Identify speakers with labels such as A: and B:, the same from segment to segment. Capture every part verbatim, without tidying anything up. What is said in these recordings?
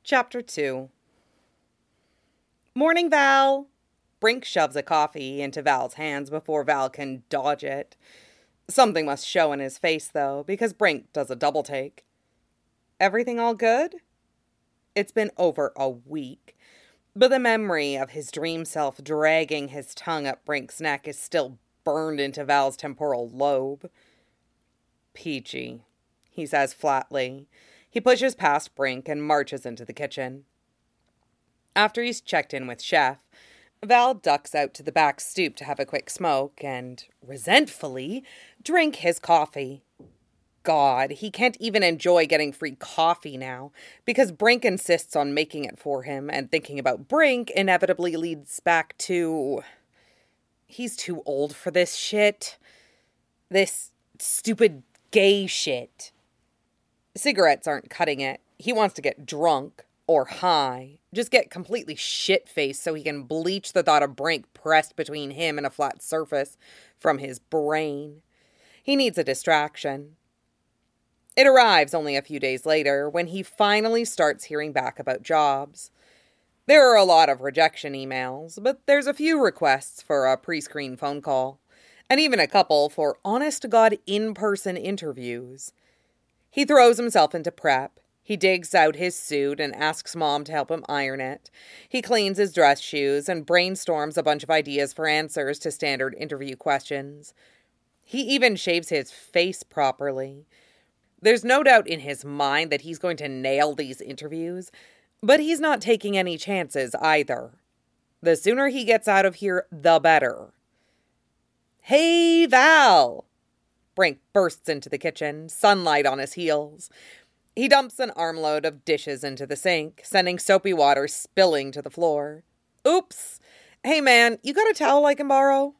A: Chapter two. Morning, Val. Brink shoves a coffee into Val's hands before Val can dodge it. Something must show in his face, though, because Brink does a double take. Everything all good? It's been over a week, but the memory of his dream self dragging his tongue up Brink's neck is still burned into Val's temporal lobe. Peachy, he says flatly. He pushes past Brink and marches into the kitchen. After he's checked in with Chef, Val ducks out to the back stoop to have a quick smoke and, resentfully, drink his coffee. God, he can't even enjoy getting free coffee now, because Brink insists on making it for him, and thinking about Brink inevitably leads back to... He's too old for this shit. This stupid gay shit. Cigarettes aren't cutting it. He wants to get drunk, or high. Just get completely shit-faced so he can bleach the thought of Brink pressed between him and a flat surface from his brain. He needs a distraction. It arrives only a few days later, when he finally starts hearing back about jobs. There are a lot of rejection emails, but there's a few requests for a pre-screen phone call, and even a couple for honest-to-God in-person interviews. He throws himself into prep. He digs out his suit and asks Mom to help him iron it. He cleans his dress shoes and brainstorms a bunch of ideas for answers to standard interview questions. He even shaves his face properly. There's no doubt in his mind that he's going to nail these interviews, but he's not taking any chances either. The sooner he gets out of here, the better. Hey, Val! Brink bursts into the kitchen, sunlight on his heels. He dumps an armload of dishes into the sink, sending soapy water spilling to the floor. Oops! Hey man, you got a towel I can borrow?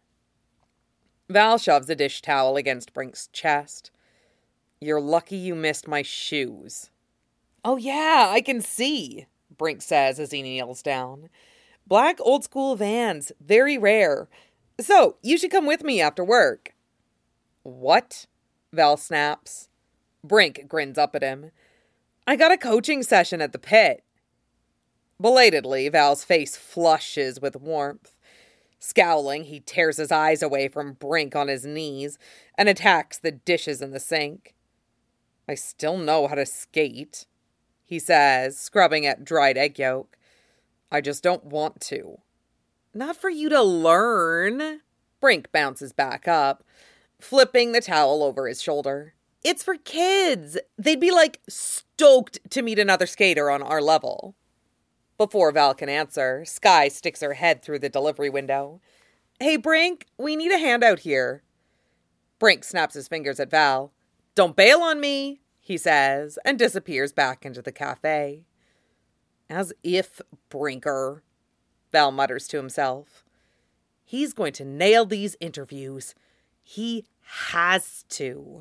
A: Val shoves a dish towel against Brink's chest. You're lucky you missed my shoes. Oh yeah, I can see, Brink says as he kneels down. Black old-school Vans, very rare. So, you should come with me after work. What? Val snaps. Brink grins up at him. I got a coaching session at the pit. Belatedly, Val's face flushes with warmth. Scowling, he tears his eyes away from Brink on his knees and attacks the dishes in the sink. I still know how to skate, he says, scrubbing at dried egg yolk. I just don't want to. Not for you to learn. Brink bounces back up, flipping the towel over his shoulder. It's for kids. They'd be, like, stoked to meet another skater on our level. Before Val can answer, Skye sticks her head through the delivery window. Hey, Brink, we need a hand out here. Brink snaps his fingers at Val. Don't bail on me, he says, and disappears back into the cafe. As if, Brinker, Val mutters to himself. He's going to nail these interviews. He has to.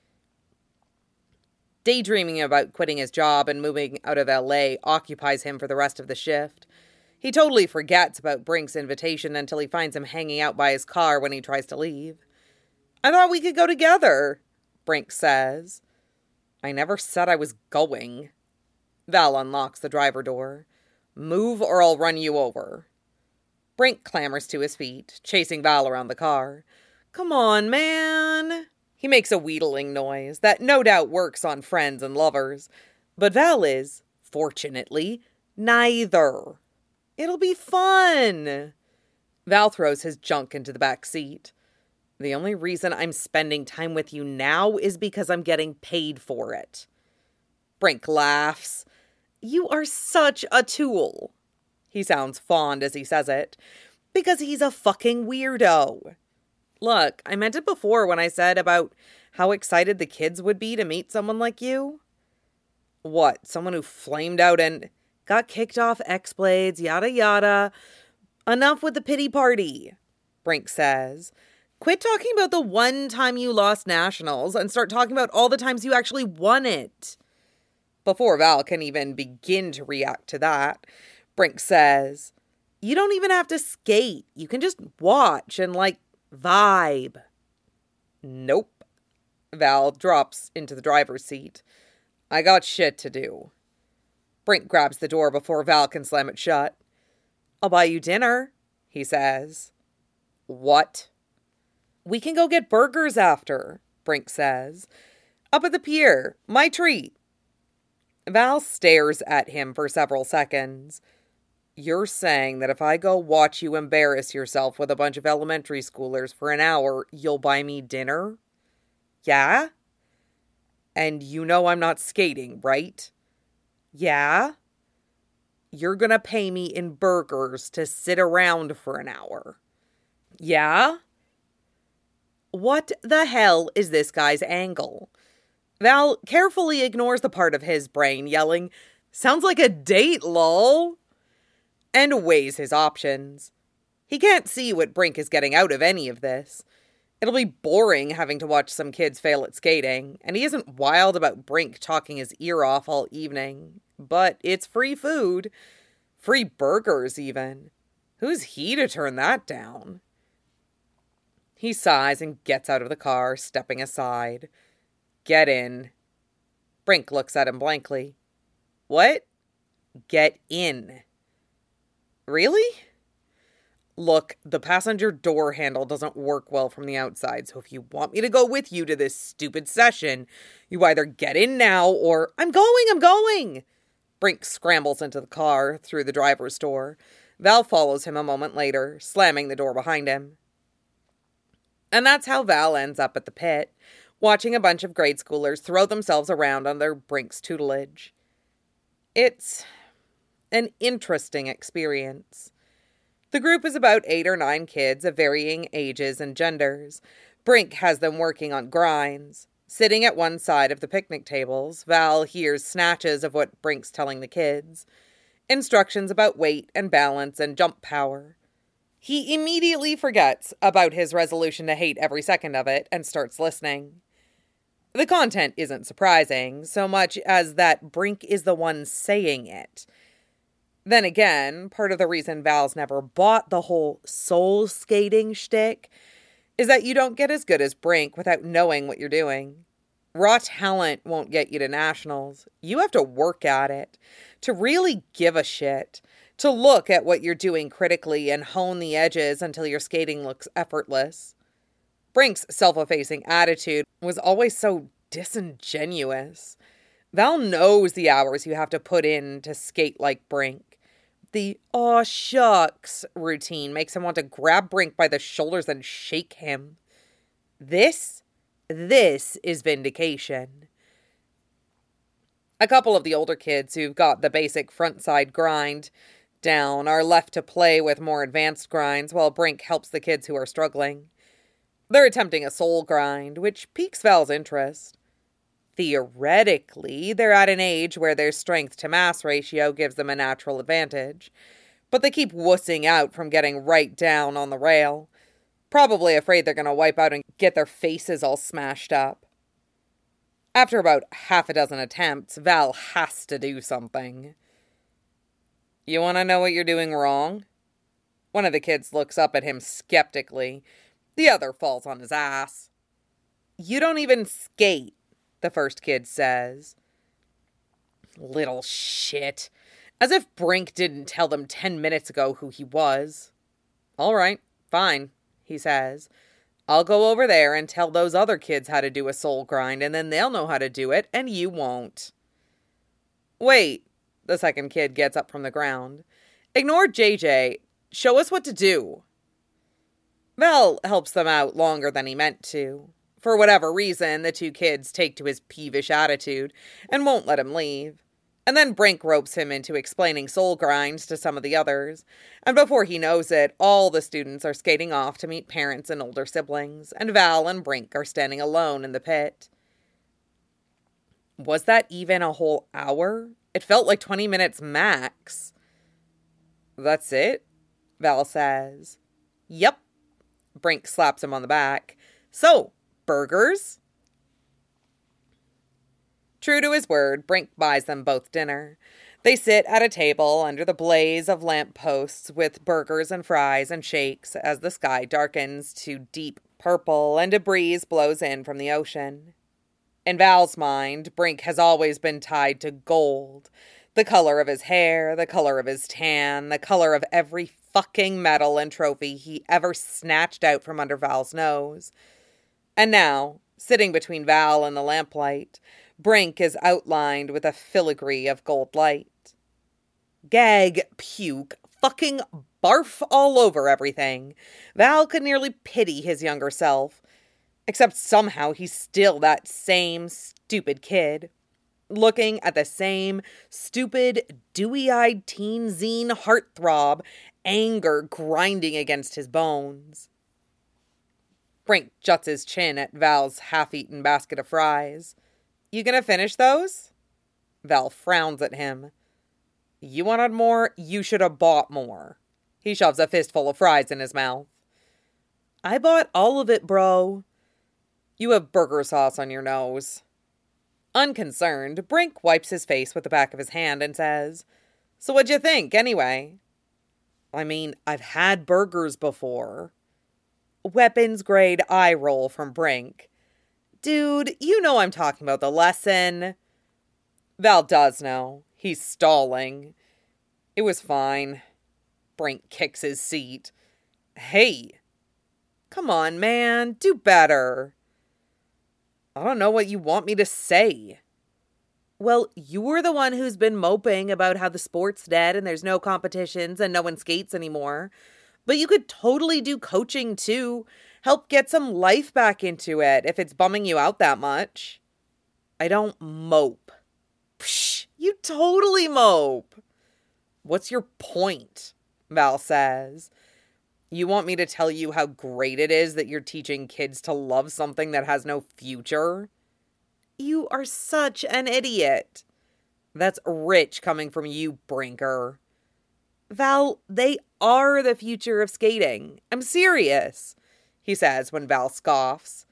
A: Daydreaming about quitting his job and moving out of L A occupies him for the rest of the shift. He totally forgets about Brink's invitation until he finds him hanging out by his car when he tries to leave. I thought we could go together, Brink says. I never said I was going. Val unlocks the driver door. Move or I'll run you over. Brink clambers to his feet, chasing Val around the car. Come on, man. He makes a wheedling noise that no doubt works on friends and lovers. But Val is, fortunately, neither. It'll be fun. Val throws his junk into the back seat. The only reason I'm spending time with you now is because I'm getting paid for it. Brink laughs. You are such a tool. He sounds fond as he says it. Because he's a fucking weirdo. Look, I meant it before when I said about how excited the kids would be to meet someone like you. What, someone who flamed out and got kicked off X-Blades, yada yada. Enough with the pity party, Brink says. Quit talking about the one time you lost nationals and start talking about all the times you actually won it. Before Val can even begin to react to that, Brink says, you don't even have to skate. You can just watch and, like, vibe. Nope. Val drops into the driver's seat. I got shit to do. Brink grabs the door before Val can slam it shut. I'll buy you dinner, he says. What? We can go get burgers after, Brink says. Up at the pier. My treat. Val stares at him for several seconds. You're saying that if I go watch you embarrass yourself with a bunch of elementary schoolers for an hour, you'll buy me dinner? Yeah? And you know I'm not skating, right? Yeah? You're gonna pay me in burgers to sit around for an hour. Yeah? What the hell is this guy's angle? Val carefully ignores the part of his brain yelling, sounds like a date, lol, and weighs his options. He can't see what Brink is getting out of any of this. It'll be boring having to watch some kids fail at skating, and he isn't wild about Brink talking his ear off all evening. But it's free food. Free burgers, even. Who's he to turn that down? He sighs and gets out of the car, stepping aside. Get in. Brink looks at him blankly. What? Get in. Really? Look, the passenger door handle doesn't work well from the outside, so if you want me to go with you to this stupid session, you either get in now or... I'm going, I'm going! Brink scrambles into the car through the driver's door. Val follows him a moment later, slamming the door behind him. And that's how Val ends up at the pit, watching a bunch of grade schoolers throw themselves around under Brink's tutelage. It's an interesting experience. The group is about eight or nine kids of varying ages and genders. Brink has them working on grinds. Sitting at one side of the picnic tables, Val hears snatches of what Brink's telling the kids. Instructions about weight and balance and jump power. He immediately forgets about his resolution to hate every second of it and starts listening. The content isn't surprising, so much as that Brink is the one saying it. Then again, part of the reason Val's never bought the whole soul skating shtick is that you don't get as good as Brink without knowing what you're doing. Raw talent won't get you to nationals. You have to work at it, to really give a shit, to look at what you're doing critically and hone the edges until your skating looks effortless. Brink's self-effacing attitude was always so disingenuous. Val knows the hours you have to put in to skate like Brink. The "aw shucks" routine makes him want to grab Brink by the shoulders and shake him. This, this is vindication. A couple of the older kids who've got the basic front-side grind down are left to play with more advanced grinds while Brink helps the kids who are struggling. They're attempting a soul grind, which piques Val's interest. Theoretically, they're at an age where their strength-to-mass ratio gives them a natural advantage, but they keep wussing out from getting right down on the rail, probably afraid they're going to wipe out and get their faces all smashed up. After about half a dozen attempts, Val has to do something. You want to know what you're doing wrong? One of the kids looks up at him skeptically. The other falls on his ass. You don't even skate, the first kid says. Little shit. As if Brink didn't tell them ten minutes ago who he was. All right, fine, he says. I'll go over there and tell those other kids how to do a soul grind, and then they'll know how to do it, and you won't. Wait, the second kid gets up from the ground. Ignore J J. Show us what to do. Val helps them out longer than he meant to. For whatever reason, the two kids take to his peevish attitude and won't let him leave. And then Brink ropes him into explaining soul grinds to some of the others. And before he knows it, all the students are skating off to meet parents and older siblings, and Val and Brink are standing alone in the pit. Was that even a whole hour? It felt like twenty minutes max. That's it? Val says. Yep. Brink slaps him on the back. So, burgers? True to his word, Brink buys them both dinner. They sit at a table under the blaze of lamp posts with burgers and fries and shakes as the sky darkens to deep purple and a breeze blows in from the ocean. In Val's mind, Brink has always been tied to gold. The color of his hair, the color of his tan, the color of every fucking medal and trophy he ever snatched out from under Val's nose. And now, sitting between Val and the lamplight, Brink is outlined with a filigree of gold light. Gag, puke, fucking barf all over everything. Val could nearly pity his younger self. Except somehow he's still that same stupid kid. Looking at the same stupid, dewy-eyed teen zine heartthrob, anger grinding against his bones. Brink juts his chin at Val's half-eaten basket of fries. You gonna finish those? Val frowns at him. You wanted more? You should have bought more. He shoves a fistful of fries in his mouth. I bought all of it, bro. You have burger sauce on your nose. Unconcerned, Brink wipes his face with the back of his hand and says, So what'd you think, anyway? I mean, I've had burgers before. Weapons-grade eye roll from Brink. Dude, you know I'm talking about the lesson. Val does know. He's stalling. It was fine. Brink kicks his seat. Hey. Come on, man. Do better. I don't know what you want me to say. Well, you were the one who's been moping about how the sport's dead and there's no competitions and no one skates anymore. But you could totally do coaching too. Help get some life back into it if it's bumming you out that much. I don't mope. Psh, you totally mope. What's your point? Val says. You want me to tell you how great it is that you're teaching kids to love something that has no future? You are such an idiot. That's rich coming from you, Brinker. Val, they are the future of skating. I'm serious, he says when Val scoffs.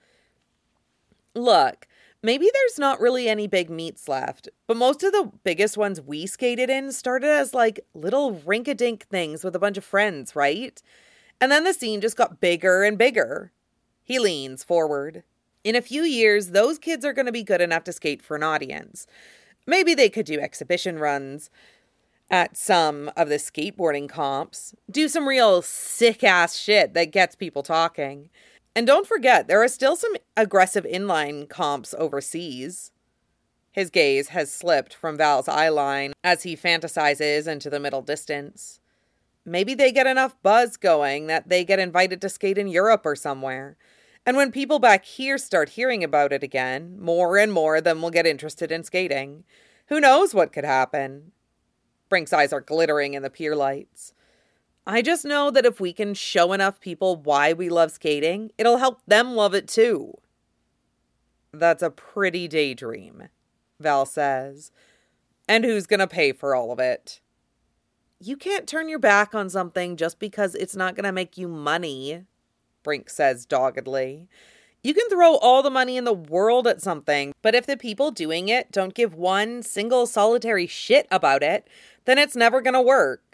A: Look, maybe there's not really any big meets left, but most of the biggest ones we skated in started as like little rink-a-dink things with a bunch of friends, right? And then the scene just got bigger and bigger. He leans forward. In a few years, those kids are going to be good enough to skate for an audience. Maybe they could do exhibition runs at some of the skateboarding comps. Do some real sick-ass shit that gets people talking. And don't forget, there are still some aggressive inline comps overseas. His gaze has slipped from Val's eyeline as he fantasizes into the middle distance. Maybe they get enough buzz going that they get invited to skate in Europe or somewhere. And when people back here start hearing about it again, more and more of them will get interested in skating. Who knows what could happen? Brink's eyes are glittering in the pier lights. I just know that if we can show enough people why we love skating, it'll help them love it too. That's a pretty daydream, Val says. And who's gonna pay for all of it? You can't turn your back on something just because it's not going to make you money, Brink says doggedly. You can throw all the money in the world at something, but if the people doing it don't give one single solitary shit about it, then it's never going to work.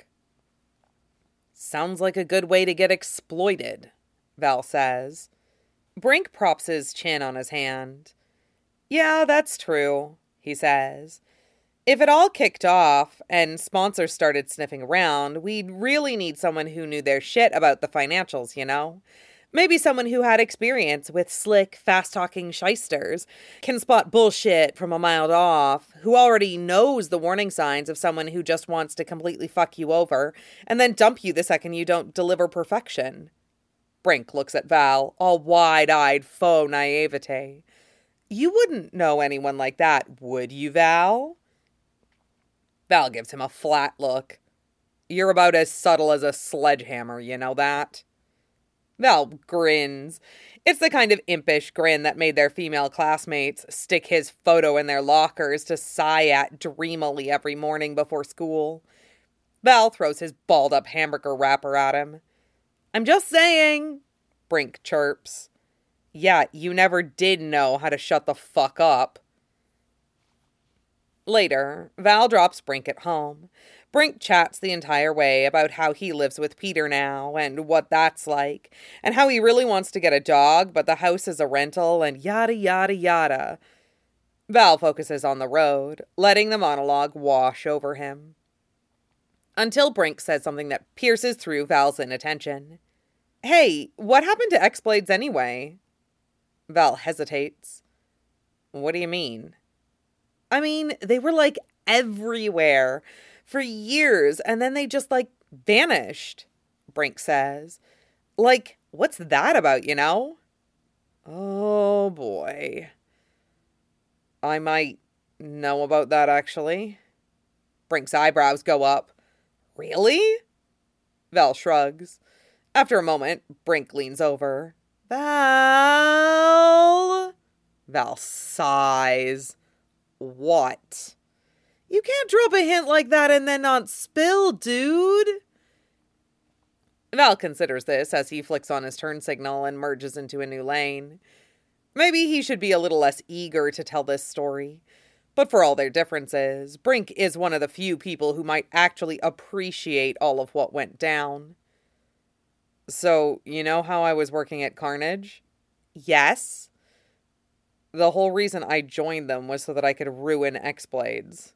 A: Sounds like a good way to get exploited, Val says. Brink props his chin on his hand. Yeah, that's true, he says. If it all kicked off and sponsors started sniffing around, we'd really need someone who knew their shit about the financials, you know? Maybe someone who had experience with slick, fast-talking shysters, can spot bullshit from a mile off, who already knows the warning signs of someone who just wants to completely fuck you over and then dump you the second you don't deliver perfection. Brink looks at Val, all wide-eyed faux naivete. You wouldn't know anyone like that, would you, Val? Val gives him a flat look. You're about as subtle as a sledgehammer, you know that? Val grins. It's the kind of impish grin that made their female classmates stick his photo in their lockers to sigh at dreamily every morning before school. Val throws his balled-up hamburger wrapper at him. I'm just saying, Brink chirps. Yeah, you never did know how to shut the fuck up. Later, Val drops Brink at home. Brink chats the entire way about how he lives with Peter now and what that's like, and how he really wants to get a dog, but the house is a rental and yada yada yada. Val focuses on the road, letting the monologue wash over him. Until Brink says something that pierces through Val's inattention. Hey, what happened to X-Blades anyway? Val hesitates. What do you mean? I mean, they were like everywhere for years, and then they just like vanished, Brink says. Like, what's that about, you know? Oh boy. I might know about that, actually. Brink's eyebrows go up. Really? Val shrugs. After a moment, Brink leans over. Val? Val sighs. What? You can't drop a hint like that and then not spill, dude. Val considers this as he flicks on his turn signal and merges into a new lane. Maybe he should be a little less eager to tell this story. But for all their differences, Brink is one of the few people who might actually appreciate all of what went down. So, you know how I was working at Carnage? Yes. The whole reason I joined them was so that I could ruin X-Blades.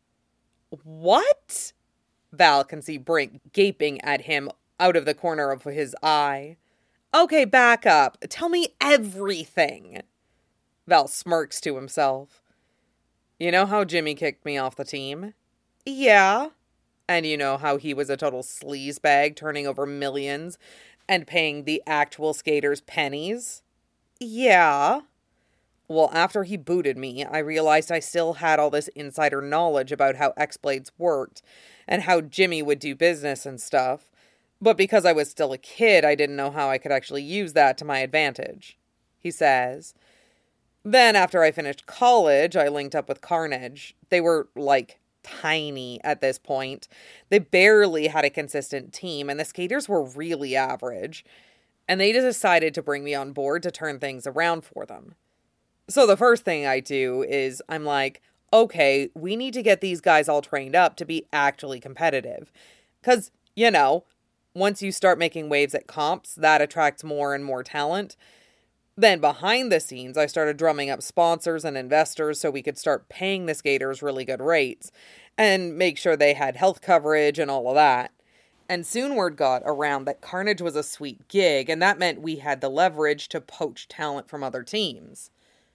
A: What? Val can see Brink gaping at him out of the corner of his eye. Okay, back up. Tell me everything. Val smirks to himself. You know how Jimmy kicked me off the team? Yeah. And you know how he was a total sleazebag, turning over millions and paying the actual skaters pennies? Yeah. Well, after he booted me, I realized I still had all this insider knowledge about how X-Blades worked and how Jimmy would do business and stuff. But because I was still a kid, I didn't know how I could actually use that to my advantage, he says. Then, after I finished college, I linked up with Carnage. They were, like, tiny at this point. They barely had a consistent team, and the skaters were really average. And they decided to bring me on board to turn things around for them. So the first thing I do is I'm like, okay, we need to get these guys all trained up to be actually competitive. Because, you know, once you start making waves at comps, that attracts more and more talent. Then behind the scenes, I started drumming up sponsors and investors so we could start paying the skaters really good rates and make sure they had health coverage and all of that. And soon word got around that Carnage was a sweet gig, and that meant we had the leverage to poach talent from other teams.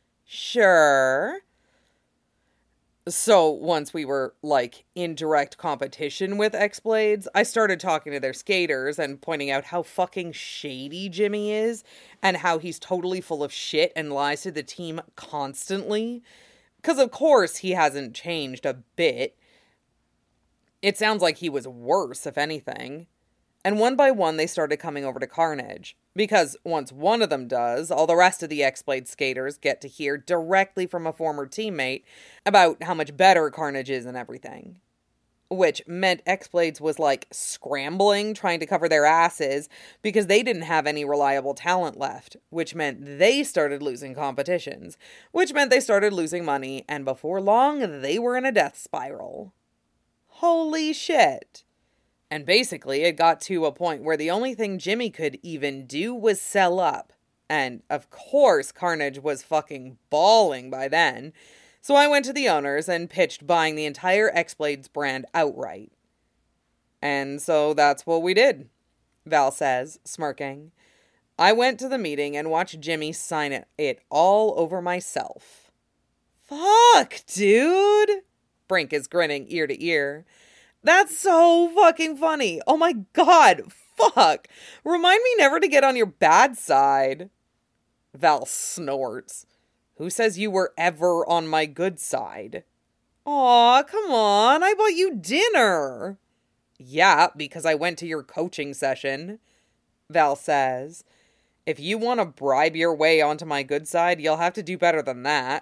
A: Sure. So once we were, like, in direct competition with X-Blades, I started talking to their skaters and pointing out how fucking shady Jimmy is and how he's totally full of shit and lies to the team constantly. Because, of course, he hasn't changed a bit. It sounds like he was worse, if anything. And one by one, they started coming over to Carnage. Because once one of them does, all the rest of the X-Blade skaters get to hear directly from a former teammate about how much better Carnage is and everything. Which meant X-Blades was like scrambling, trying to cover their asses because they didn't have any reliable talent left. Which meant they started losing competitions. Which meant they started losing money, and before long, they were in a death spiral. Holy shit. And basically, it got to a point where the only thing Jimmy could even do was sell up. And, of course, Carnage was fucking bawling by then. So I went to the owners and pitched buying the entire X-Blades brand outright. And so that's what we did, Val says, smirking. I went to the meeting and watched Jimmy sign it, it all over myself. Fuck, dude! Brink is grinning ear to ear. That's so fucking funny. Oh my god, fuck. Remind me never to get on your bad side. Val snorts. Who says you were ever on my good side? Aw, come on, I bought you dinner. Yeah, because I went to your coaching session, Val says. If you want to bribe your way onto my good side, you'll have to do better than that.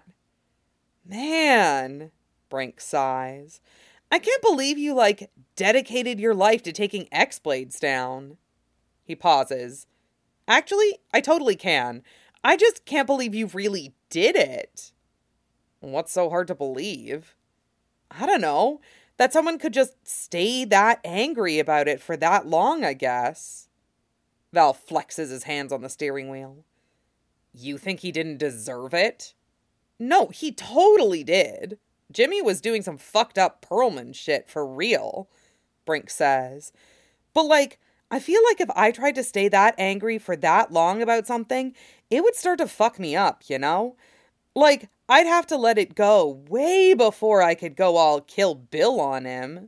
A: Man, Brink sighs. I can't believe you, like, dedicated your life to taking X-Blades down. He pauses. Actually, I totally can. I just can't believe you really did it. What's so hard to believe? I don't know. That someone could just stay that angry about it for that long, I guess. Val flexes his hands on the steering wheel. You think he didn't deserve it? No, he totally did. Jimmy was doing some fucked up Perlman shit for real, Brink says. But, like, I feel like if I tried to stay that angry for that long about something, it would start to fuck me up, you know? Like, I'd have to let it go way before I could go all Kill Bill on him.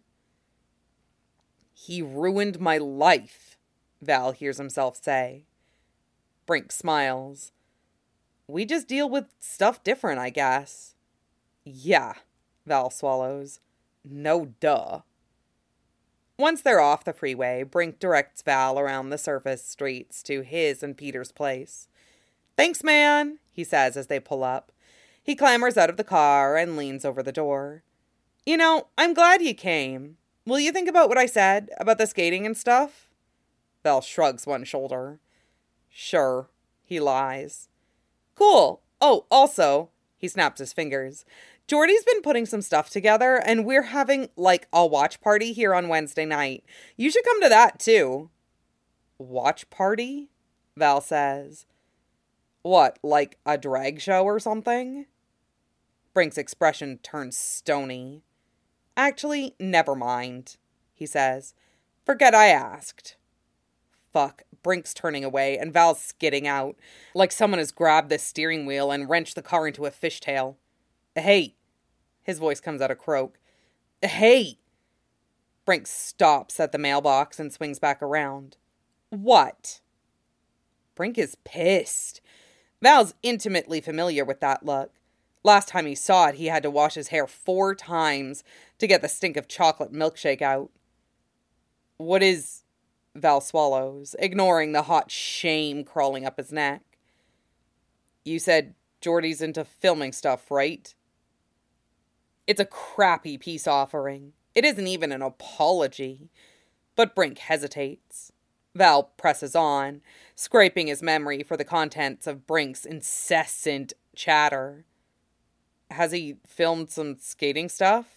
A: He ruined my life, Val hears himself say. Brink smiles. We just deal with stuff different, I guess. Yeah, Val swallows. No duh. Once they're off the freeway, Brink directs Val around the surface streets to his and Peter's place. Thanks, man, he says as they pull up. He clambers out of the car and leans over the door. You know, I'm glad you came. Will you think about what I said about the skating and stuff? Val shrugs one shoulder. Sure, he lies. Cool. Oh, also, he snaps his fingers. Jordy's been putting some stuff together, and we're having, like, a watch party here on Wednesday night. You should come to that, too. Watch party? Val says. What, like a drag show or something? Brink's expression turns stony. Actually, never mind, he says. Forget I asked. Fuck, Brink's turning away, and Val's skidding out, like someone has grabbed the steering wheel and wrenched the car into a fishtail. Hey, his voice comes out of croak. Hey! Brink stops at the mailbox and swings back around. What? Brink is pissed. Val's intimately familiar with that look. Last time he saw it, he had to wash his hair four times to get the stink of chocolate milkshake out. What is... Val swallows, ignoring the hot shame crawling up his neck. You said Jordy's into filming stuff, right? It's a crappy peace offering. It isn't even an apology. But Brink hesitates. Val presses on, scraping his memory for the contents of Brink's incessant chatter. Has he filmed some skating stuff?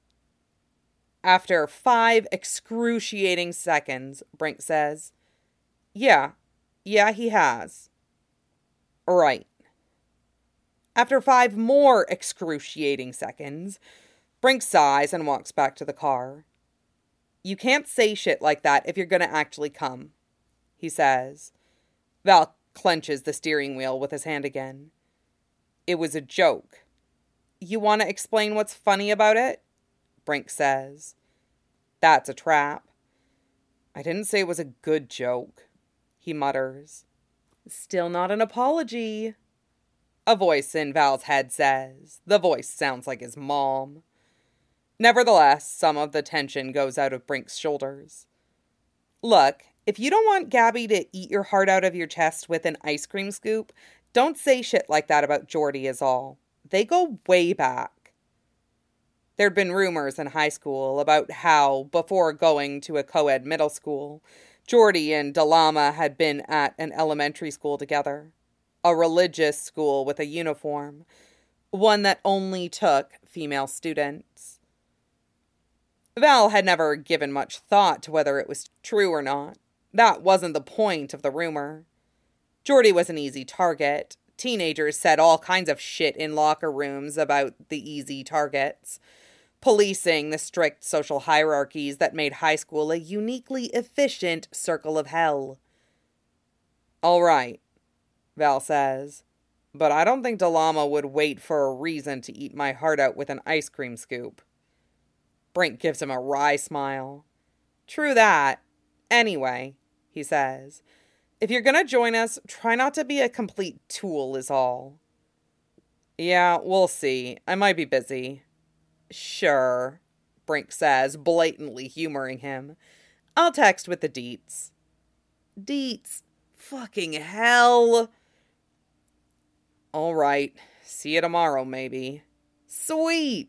A: After five excruciating seconds, Brink says, Yeah, yeah, he has. Right. After five more excruciating seconds, Brink sighs and walks back to the car. You can't say shit like that if you're gonna actually come, he says. Val clenches the steering wheel with his hand again. It was a joke. You want to explain what's funny about it? Brink says. That's a trap. I didn't say it was a good joke, he mutters. Still not an apology, a voice in Val's head says. The voice sounds like his mom. Nevertheless, some of the tension goes out of Brink's shoulders. Look, if you don't want Gabby to eat your heart out of your chest with an ice cream scoop, don't say shit like that about Jordy is all. They go way back. There'd been rumors in high school about how, before going to a co-ed middle school, Jordy and Dalama had been at an elementary school together. A religious school with a uniform. One that only took female students. Val had never given much thought to whether it was true or not. That wasn't the point of the rumor. Jordy was an easy target. Teenagers said all kinds of shit in locker rooms about the easy targets, policing the strict social hierarchies that made high school a uniquely efficient circle of hell. All right, Val says, but I don't think Dalama would wait for a reason to eat my heart out with an ice cream scoop. Brink gives him a wry smile. True that. Anyway, he says, if you're gonna join us, try not to be a complete tool is all. Yeah, we'll see. I might be busy. Sure, Brink says, blatantly humoring him. I'll text with the deets. Deets. Fucking hell. All right. See you tomorrow, maybe. Sweet.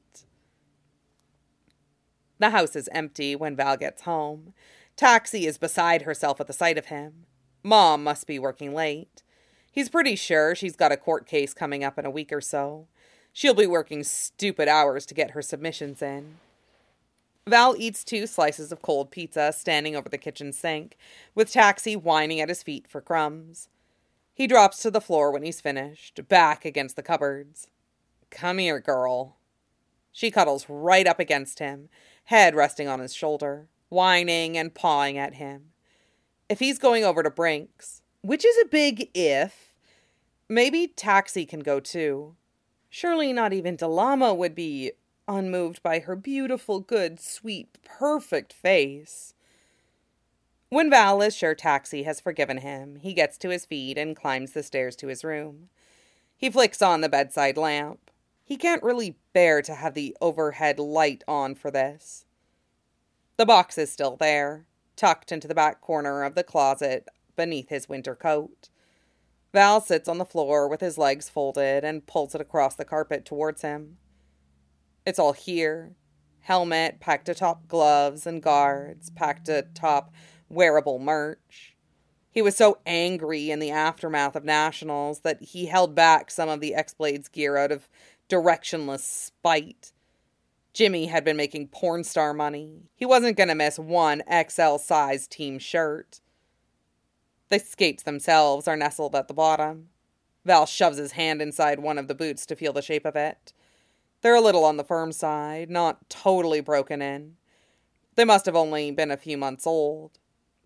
A: The house is empty when Val gets home. Taxi is beside herself at the sight of him. Mom must be working late. He's pretty sure she's got a court case coming up in a week or so. She'll be working stupid hours to get her submissions in. Val eats two slices of cold pizza standing over the kitchen sink, with Taxi whining at his feet for crumbs. He drops to the floor when he's finished, back against the cupboards. Come here, girl. She cuddles right up against him, head resting on his shoulder, whining and pawing at him. If he's going over to Brink's, which is a big if, maybe Taxi can go too. Surely not even Delama would be unmoved by her beautiful, good, sweet, perfect face. When Val is sure Taxi has forgiven him, he gets to his feet and climbs the stairs to his room. He flicks on the bedside lamp. He can't really bear to have the overhead light on for this. The box is still there, tucked into the back corner of the closet beneath his winter coat. Val sits on the floor with his legs folded and pulls it across the carpet towards him. It's all here. Helmet packed atop gloves and guards, packed atop wearable merch. He was so angry in the aftermath of Nationals that he held back some of the X-Blades gear out of directionless spite. Jimmy had been making porn star money. He wasn't going to miss one X L size team shirt. The skates themselves are nestled at the bottom. Val shoves his hand inside one of the boots to feel the shape of it. They're a little on the firm side, not totally broken in. They must have only been a few months old.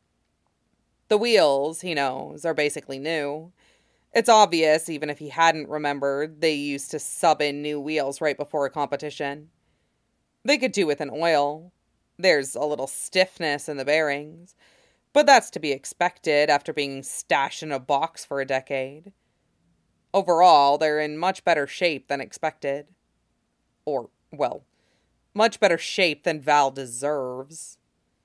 A: The wheels, he knows, are basically new. It's obvious, even if he hadn't remembered, they used to sub in new wheels right before a competition. They could do with an oil. There's a little stiffness in the bearings, but that's to be expected after being stashed in a box for a decade. Overall, they're in much better shape than expected. Or, well, much better shape than Val deserves.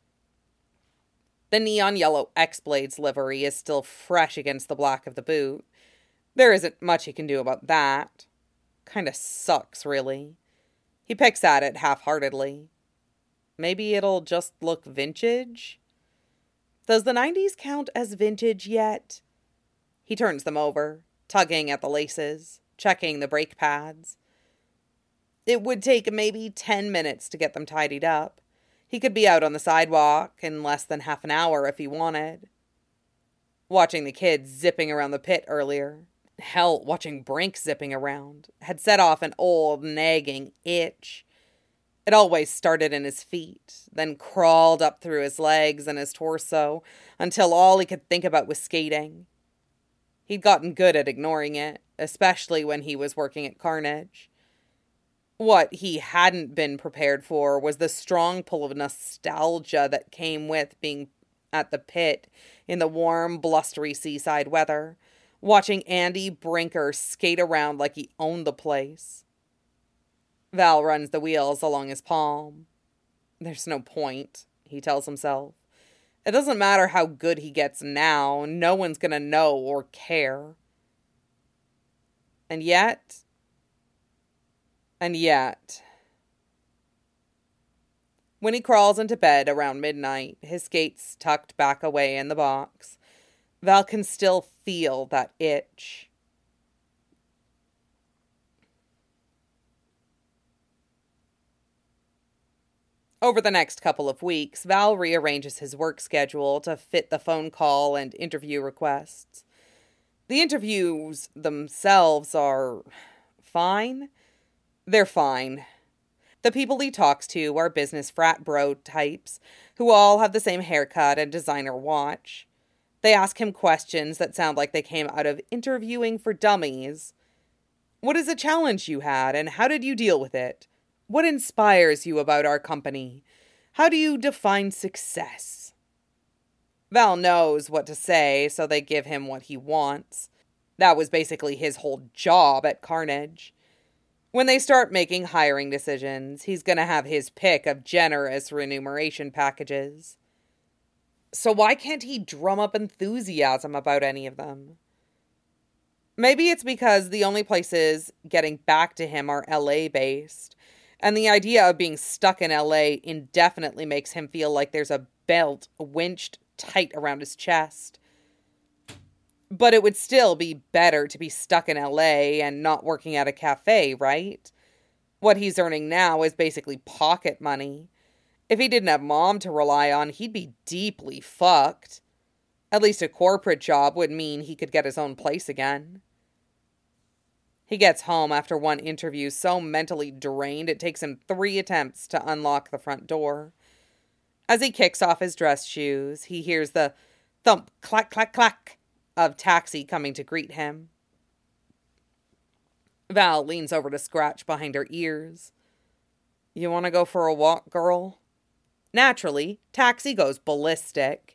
A: The neon yellow X-Blades livery is still fresh against the black of the boot. There isn't much he can do about that. Kinda sucks, really. He picks at it half-heartedly. Maybe it'll just look vintage? Does the nineties count as vintage yet? He turns them over, tugging at the laces, checking the brake pads. It would take maybe ten minutes to get them tidied up. He could be out on the sidewalk in less than half an hour if he wanted. Watching the kids zipping around the pit earlier, hell, watching Brink zipping around, had set off an old, nagging itch. It always started in his feet, then crawled up through his legs and his torso, until all he could think about was skating. He'd gotten good at ignoring it, especially when he was working at Carnage. What he hadn't been prepared for was the strong pull of nostalgia that came with being at the pit in the warm, blustery seaside weather, watching Andy Brinker skate around like he owned the place. Val runs the wheels along his palm. There's no point, he tells himself. It doesn't matter how good he gets now, no one's gonna know or care. And yet... And yet... When he crawls into bed around midnight, his skates tucked back away in the box, Val can still feel that itch. Over the next couple of weeks, Val rearranges his work schedule to fit the phone call and interview requests. The interviews themselves are fine. They're fine. The people he talks to are business frat bro types who all have the same haircut and designer watch. They ask him questions that sound like they came out of Interviewing for Dummies. What is a challenge you had, and how did you deal with it? What inspires you about our company? How do you define success? Val knows what to say, so they give him what he wants. That was basically his whole job at Carnage. When they start making hiring decisions, he's going to have his pick of generous remuneration packages. So why can't he drum up enthusiasm about any of them? Maybe it's because the only places getting back to him are L A-based, and the idea of being stuck in L A indefinitely makes him feel like there's a belt winched tight around his chest. But it would still be better to be stuck in L A and not working at a cafe, right? What he's earning now is basically pocket money. If he didn't have Mom to rely on, he'd be deeply fucked. At least a corporate job would mean he could get his own place again. He gets home after one interview so mentally drained it takes him three attempts to unlock the front door. As he kicks off his dress shoes, he hears the thump, clack, clack, clack of Taxi coming to greet him. Val leans over to scratch behind her ears. "You want to go for a walk, girl?" Naturally, Taxi goes ballistic.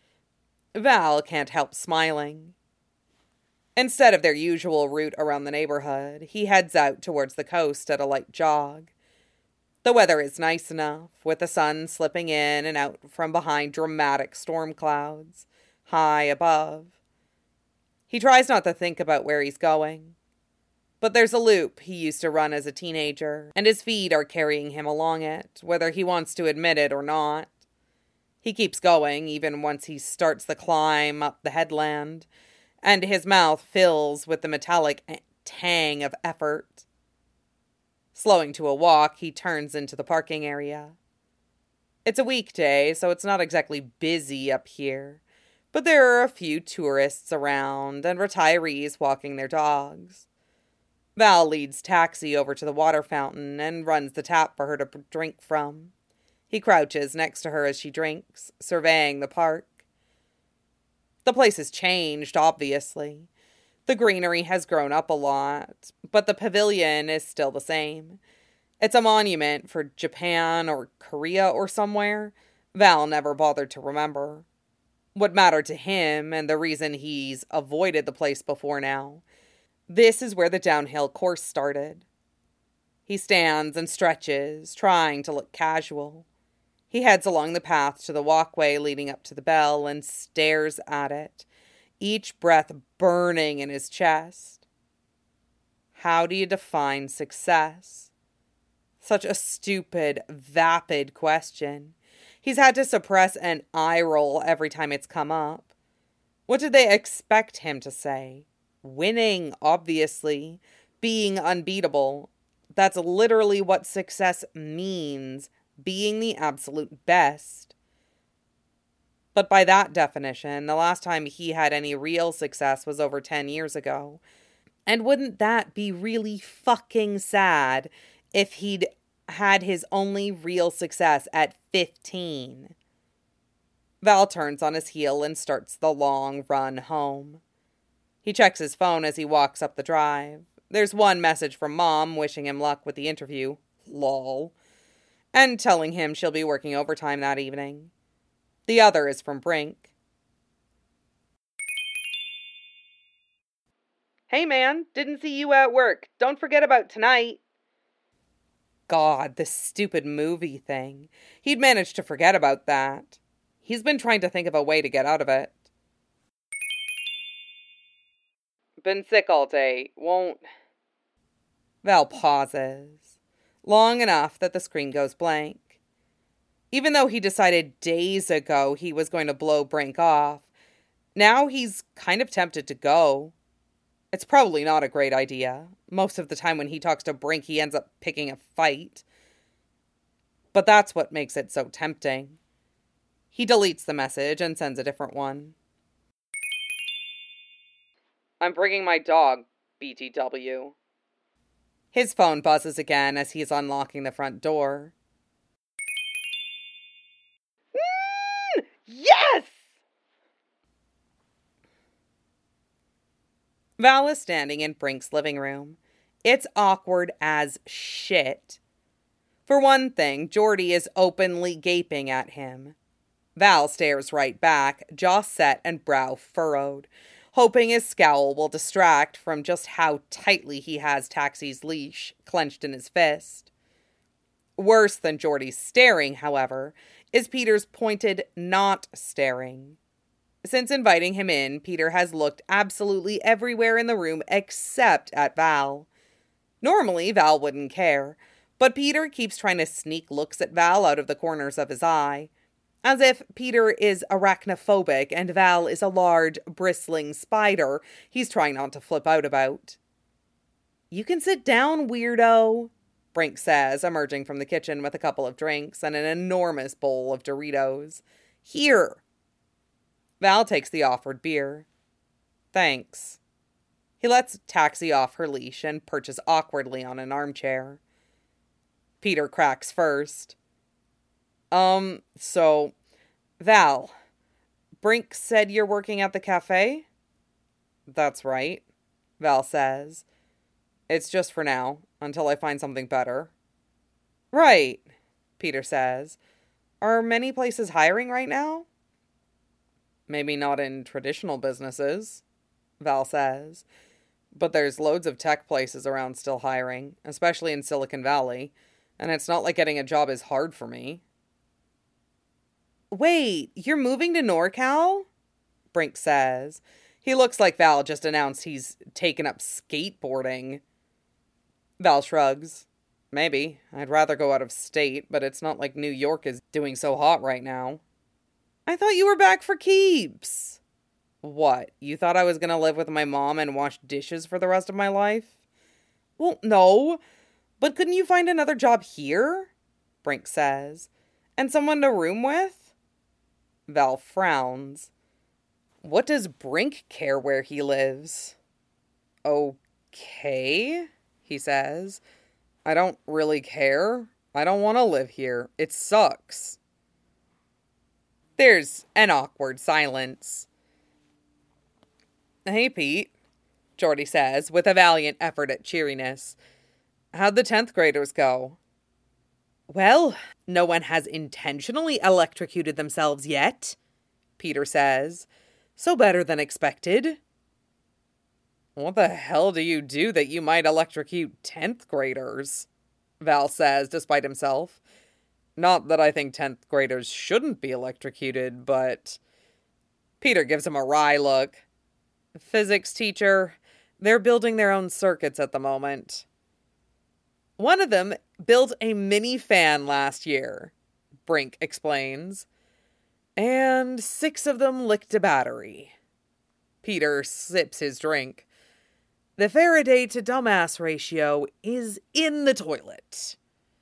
A: Val can't help smiling. Instead of their usual route around the neighborhood, he heads out towards the coast at a light jog. The weather is nice enough, with the sun slipping in and out from behind dramatic storm clouds, high above. He tries not to think about where he's going. But there's a loop he used to run as a teenager, and his feet are carrying him along it, whether he wants to admit it or not. He keeps going, even once he starts the climb up the headland, and his mouth fills with the metallic tang of effort. Slowing to a walk, he turns into the parking area. It's a weekday, so it's not exactly busy up here, but there are a few tourists around and retirees walking their dogs. Val leads Taxi over to the water fountain and runs the tap for her to drink from. He crouches next to her as she drinks, surveying the park. The place has changed, obviously. The greenery has grown up a lot, but the pavilion is still the same. It's a monument for Japan or Korea or somewhere. Val never bothered to remember. What mattered to him, and the reason he's avoided the place before now, this is where the downhill course started. He stands and stretches, trying to look casual. He heads along the path to the walkway leading up to the bell and stares at it, each breath burning in his chest. How do you define success? Such a stupid, vapid question. He's had to suppress an eye roll every time it's come up. What did they expect him to say? Winning, obviously. Being unbeatable. That's literally what success means. Being the absolute best. But by that definition, the last time he had any real success was over ten years ago. And wouldn't that be really fucking sad if he'd had his only real success at fifteen? Val turns on his heel and starts the long run home. He checks his phone as he walks up the drive. There's one message from Mom wishing him luck with the interview. Lol. And telling him she'll be working overtime that evening. The other is from Brink. "Hey man, didn't see you at work. Don't forget about tonight." God, this stupid movie thing. He'd managed to forget about that. He's been trying to think of a way to get out of it. "Been sick all day. Won't..." Val pauses. Long enough that the screen goes blank. Even though he decided days ago he was going to blow Brink off, now he's kind of tempted to go. It's probably not a great idea. Most of the time when he talks to Brink, he ends up picking a fight. But that's what makes it so tempting. He deletes the message and sends a different one. "I'm bringing my dog, B T W." His phone buzzes again as he's unlocking the front door. Mm, yes! Val is standing in Brink's living room. It's awkward as shit. For one thing, Jordy is openly gaping at him. Val stares right back, jaw set and brow furrowed, hoping his scowl will distract from just how tightly he has Taxi's leash clenched in his fist. Worse than Jordy's staring, however, is Peter's pointed not staring. Since inviting him in, Peter has looked absolutely everywhere in the room except at Val. Normally, Val wouldn't care, but Peter keeps trying to sneak looks at Val out of the corners of his eye. As if Peter is arachnophobic and Val is a large, bristling spider he's trying not to flip out about. "You can sit down, weirdo," Brink says, emerging from the kitchen with a couple of drinks and an enormous bowl of Doritos. "Here." Val takes the offered beer. "Thanks." He lets Taxi off her leash and perches awkwardly on an armchair. Peter cracks first. Um, so, Val, Brink said you're working at the cafe? That's right, Val says. It's just for now, until I find something better. Right, Peter says. Are many places hiring right now? Maybe not in traditional businesses, Val says. But there's loads of tech places around still hiring, especially in Silicon Valley, and it's not like getting a job is hard for me. Wait, you're moving to NorCal? Brink says. He looks like Val just announced he's taken up skateboarding. Val shrugs. Maybe. I'd rather go out of state, but it's not like New York is doing so hot right now. I thought you were back for keeps. What, you thought I was going to live with my mom and wash dishes for the rest of my life? Well, no, but couldn't you find another job here? Brink says. And someone to room with? Val frowns. What does Brink care where he lives? Okay, he says. I don't really care. I don't want to live here. It sucks. There's an awkward silence. Hey, Pete, Geordie says, with a valiant effort at cheeriness. How'd the tenth graders go? Well, no one has intentionally electrocuted themselves yet, Peter says. So better than expected. What the hell do you do that you might electrocute tenth graders? Val says, despite himself. Not that I think tenth graders shouldn't be electrocuted, but... Peter gives him a wry look. Physics teacher, they're building their own circuits at the moment. One of them built a mini fan last year, Brink explains. And six of them licked a battery. Peter sips his drink. The Faraday to dumbass ratio is in the toilet.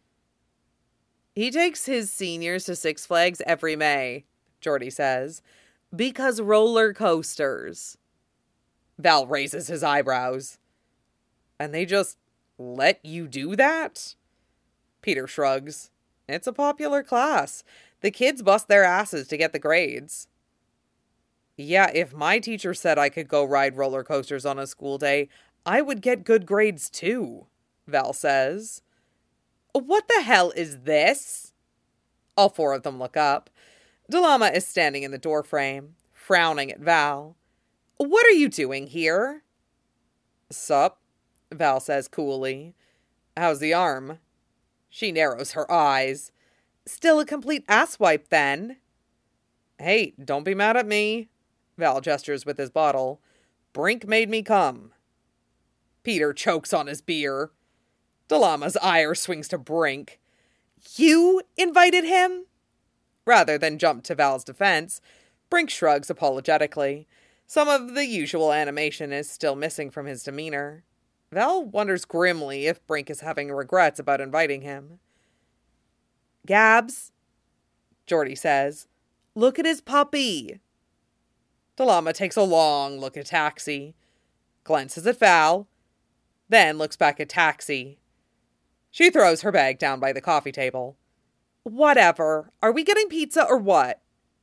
A: He takes his seniors to Six Flags every May, Geordie says, because roller coasters. Val raises his eyebrows. And they just let you do that? Peter shrugs. It's a popular class. The kids bust their asses to get the grades. Yeah, if my teacher said I could go ride roller coasters on a school day, I would get good grades too, Val says. What the hell is this? All four of them look up. Delama is standing in the doorframe, frowning at Val. What are you doing here? Sup, Val says coolly. How's the arm? She narrows her eyes. Still a complete asswipe, then. Hey, don't be mad at me, Val gestures with his bottle. Brink made me come. Peter chokes on his beer. Delama's ire swings to Brink. You invited him? Rather than jump to Val's defense, Brink shrugs apologetically. Some of the usual animation is still missing from his demeanor. Val wonders grimly if Brink is having regrets about inviting him. Gabs, Geordie says, look at his puppy. Delama takes a long look at Taxi, glances at Val, then looks back at Taxi. She throws her bag down by the coffee table. Whatever. Are we getting pizza or what?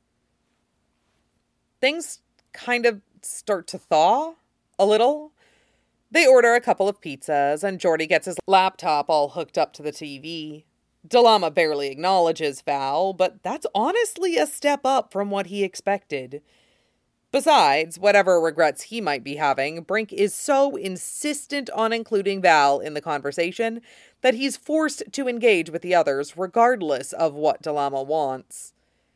A: Things kind of start to thaw a little. They order a couple of pizzas, and Geordie gets his laptop all hooked up to the T V. Delama barely acknowledges Val, but that's honestly a step up from what he expected. Besides, whatever regrets he might be having, Brink is so insistent on including Val in the conversation that he's forced to engage with the others regardless of what Delama wants.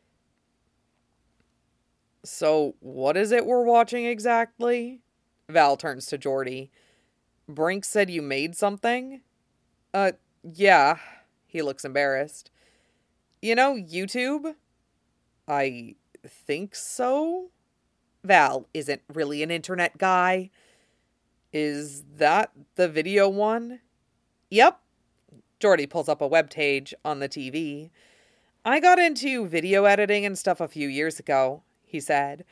A: So, what is it we're watching exactly? Val turns to Geordie. Brink said you made something? Uh, yeah. He looks embarrassed. You know YouTube? I think so? Val isn't really an internet guy. Is that the video one? Yep. Geordie pulls up a web page on the T V. I got into video editing and stuff a few years ago, he said.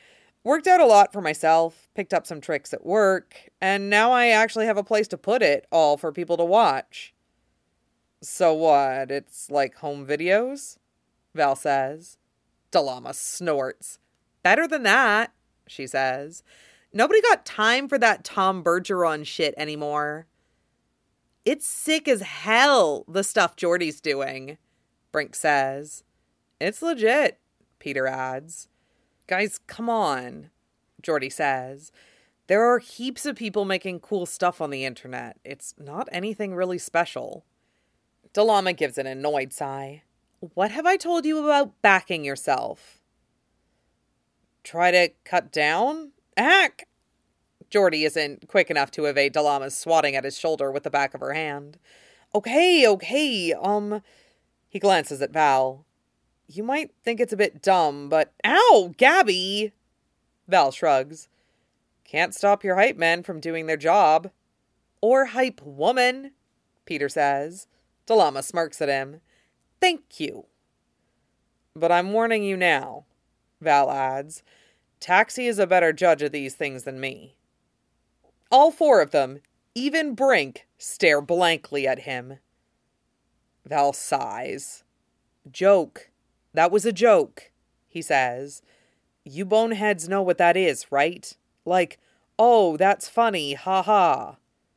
A: Worked out a lot for myself, picked up some tricks at work, and now I actually have a place to put it, all for people to watch. So what, it's like home videos? Val says. Dalama snorts. Better than that, she says. Nobody got time for that Tom Bergeron shit anymore. It's sick as hell, the stuff Geordie's doing, Brink says. It's legit, Peter adds. Guys, come on, Geordie says. There are heaps of people making cool stuff on the internet. It's not anything really special. Dalama gives an annoyed sigh. What have I told you about backing yourself? Try to cut down? Heck! Geordie isn't quick enough to evade Dalama's swatting at his shoulder with the back of her hand. Okay, okay, um... He glances at Val. You might think it's a bit dumb, but... Ow, Gabby! Val shrugs. Can't stop your hype men from doing their job. Or hype woman, Peter says. Dalama smirks at him. Thank you. But I'm warning you now, Val adds. Taxi is a better judge of these things than me. All four of them, even Brink, stare blankly at him. Val sighs. Joke. That was a joke, he says. You boneheads know what that is, right? Like, oh, that's funny, ha-ha.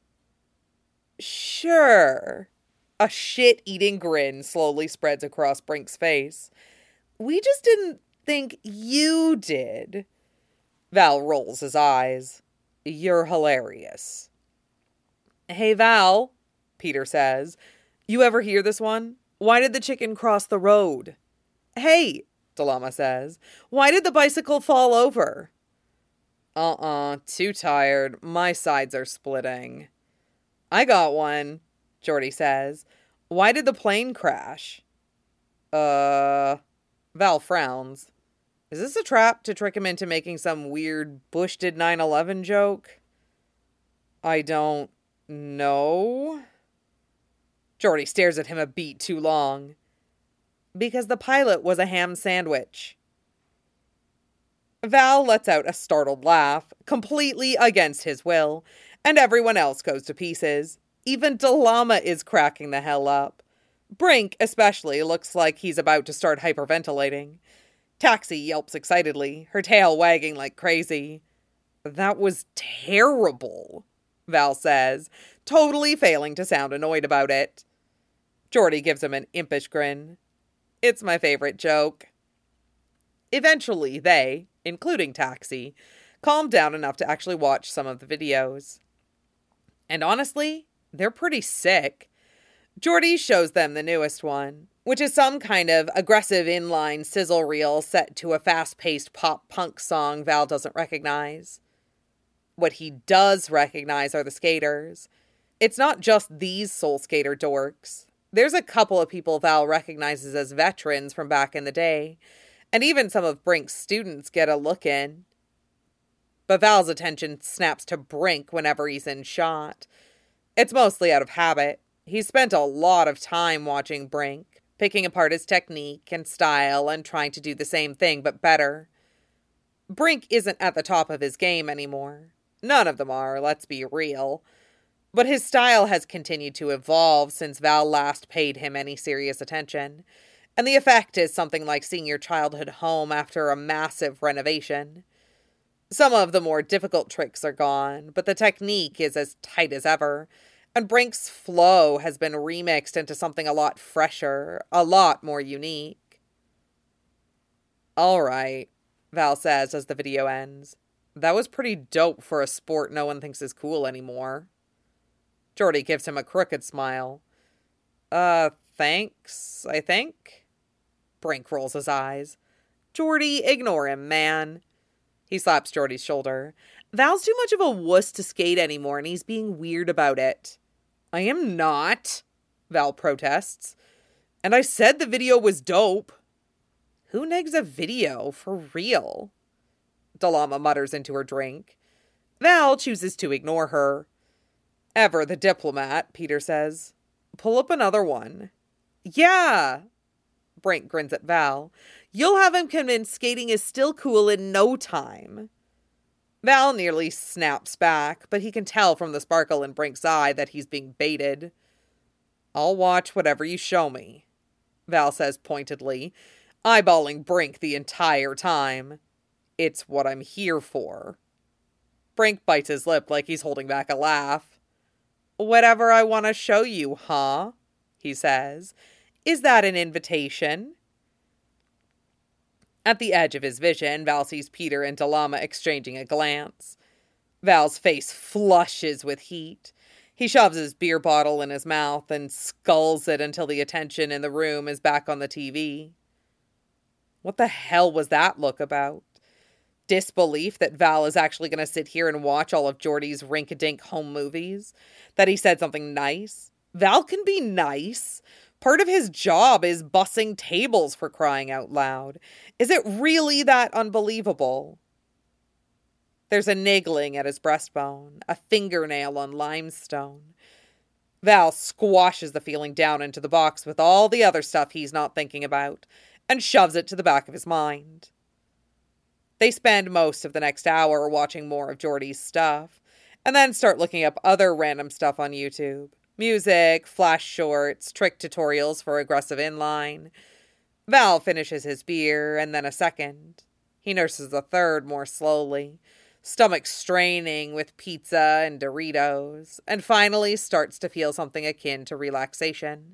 A: Sure. A shit-eating grin slowly spreads across Brink's face. We just didn't think you did. Val rolls his eyes. You're hilarious. Hey, Val, Peter says. You ever hear this one? Why did the chicken cross the road? Hey, Dalama says. Why did the bicycle fall over? Uh-uh, too tired. My sides are splitting. I got one, Geordie says. Why did the plane crash? Uh, Val frowns. Is this a trap to trick him into making some weird Bush did nine eleven joke? I don't know. Geordie stares at him a beat too long. Because the pilot was a ham sandwich. Val lets out a startled laugh, completely against his will, and everyone else goes to pieces. Even Dalama is cracking the hell up. Brink, especially, looks like he's about to start hyperventilating. Taxi yelps excitedly, her tail wagging like crazy. That was terrible, Val says, totally failing to sound annoyed about it. Geordie gives him an impish grin. It's my favorite joke. Eventually, they, including Taxi, calm down enough to actually watch some of the videos. And honestly, they're pretty sick. Geordie shows them the newest one, which is some kind of aggressive inline sizzle reel set to a fast-paced pop-punk song Val doesn't recognize. What he does recognize are the skaters. It's not just these Soul Skater dorks. There's a couple of people Val recognizes as veterans from back in the day, and even some of Brink's students get a look in. But Val's attention snaps to Brink whenever he's in shot. It's mostly out of habit. He's spent a lot of time watching Brink, picking apart his technique and style and trying to do the same thing but better. Brink isn't at the top of his game anymore. None of them are, let's be real. But his style has continued to evolve since Val last paid him any serious attention. And the effect is something like seeing your childhood home after a massive renovation. Some of the more difficult tricks are gone, but the technique is as tight as ever. And Brink's flow has been remixed into something a lot fresher, a lot more unique. All right, Val says as the video ends. That was pretty dope for a sport no one thinks is cool anymore. Geordie gives him a crooked smile. Uh, thanks, I think? Brink rolls his eyes. Geordie, ignore him, man. He slaps Geordie's shoulder. Val's too much of a wuss to skate anymore, and he's being weird about it. I am not, Val protests. And I said the video was dope. Who negs a video, for real? Dalama mutters into her drink. Val chooses to ignore her. Ever the diplomat, Peter says. Pull up another one. Yeah. Brink grins at Val. You'll have him convinced skating is still cool in no time. Val nearly snaps back, but he can tell from the sparkle in Brink's eye that he's being baited. I'll watch whatever you show me, Val says pointedly, eyeballing Brink the entire time. It's what I'm here for. Brink bites his lip like he's holding back a laugh. Whatever I want to show you, huh? He says. Is that an invitation? At the edge of his vision, Val sees Peter and Delama exchanging a glance. Val's face flushes with heat. He shoves his beer bottle in his mouth and sculls it until the attention in the room is back on the T V. What the hell was that look about? Disbelief that Val is actually going to sit here and watch all of Geordie's rink-a-dink home movies? That he said something nice? Val can be nice. Part of his job is bussing tables, for crying out loud. Is it really that unbelievable? There's a niggling at his breastbone, a fingernail on limestone. Val squashes the feeling down into the box with all the other stuff he's not thinking about, and shoves it to the back of his mind. They spend most of the next hour watching more of Geordie's stuff, and then start looking up other random stuff on YouTube. Music, flash shorts, trick tutorials for aggressive inline. Val finishes his beer, and then a second. He nurses a third more slowly, stomach straining with pizza and Doritos, and finally starts to feel something akin to relaxation.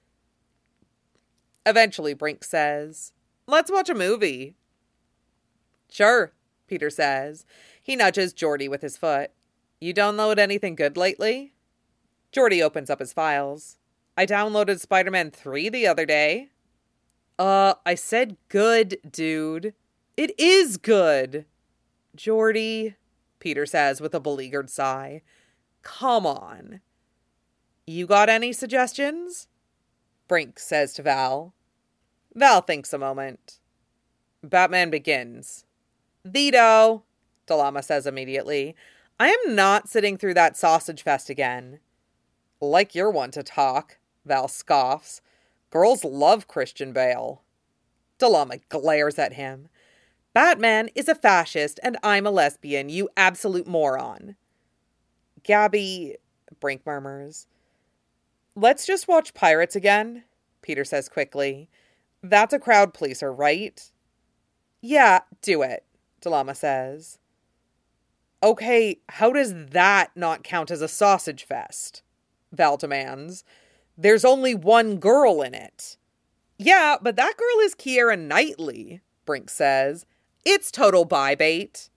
A: Eventually, Brink says, "Let's watch a movie." "Sure," Peter says. He nudges Geordie with his foot. "You download anything good lately?" Geordie opens up his files. "I downloaded Spider-Man three the other day." Uh, I said good, dude. It is good. "Geordie," Peter says with a beleaguered sigh. "Come on." "You got any suggestions?" Brink says to Val. Val thinks a moment. "Batman Begins." "Veto," Delama says immediately. "I am not sitting through that sausage fest again." "Like you're one to talk," Val scoffs. "Girls love Christian Bale." Delama glares at him. "Batman is a fascist and I'm a lesbian, you absolute moron." "Gabby," Brink murmurs. "Let's just watch Pirates again," Peter says quickly. "That's a crowd pleaser, right?" "Yeah, do it," Delama says. "Okay, how does that not count as a sausage fest?" Val demands. "There's only one girl in it." "Yeah, but that girl is Keira Knightley," Brink says. "It's total buy bait."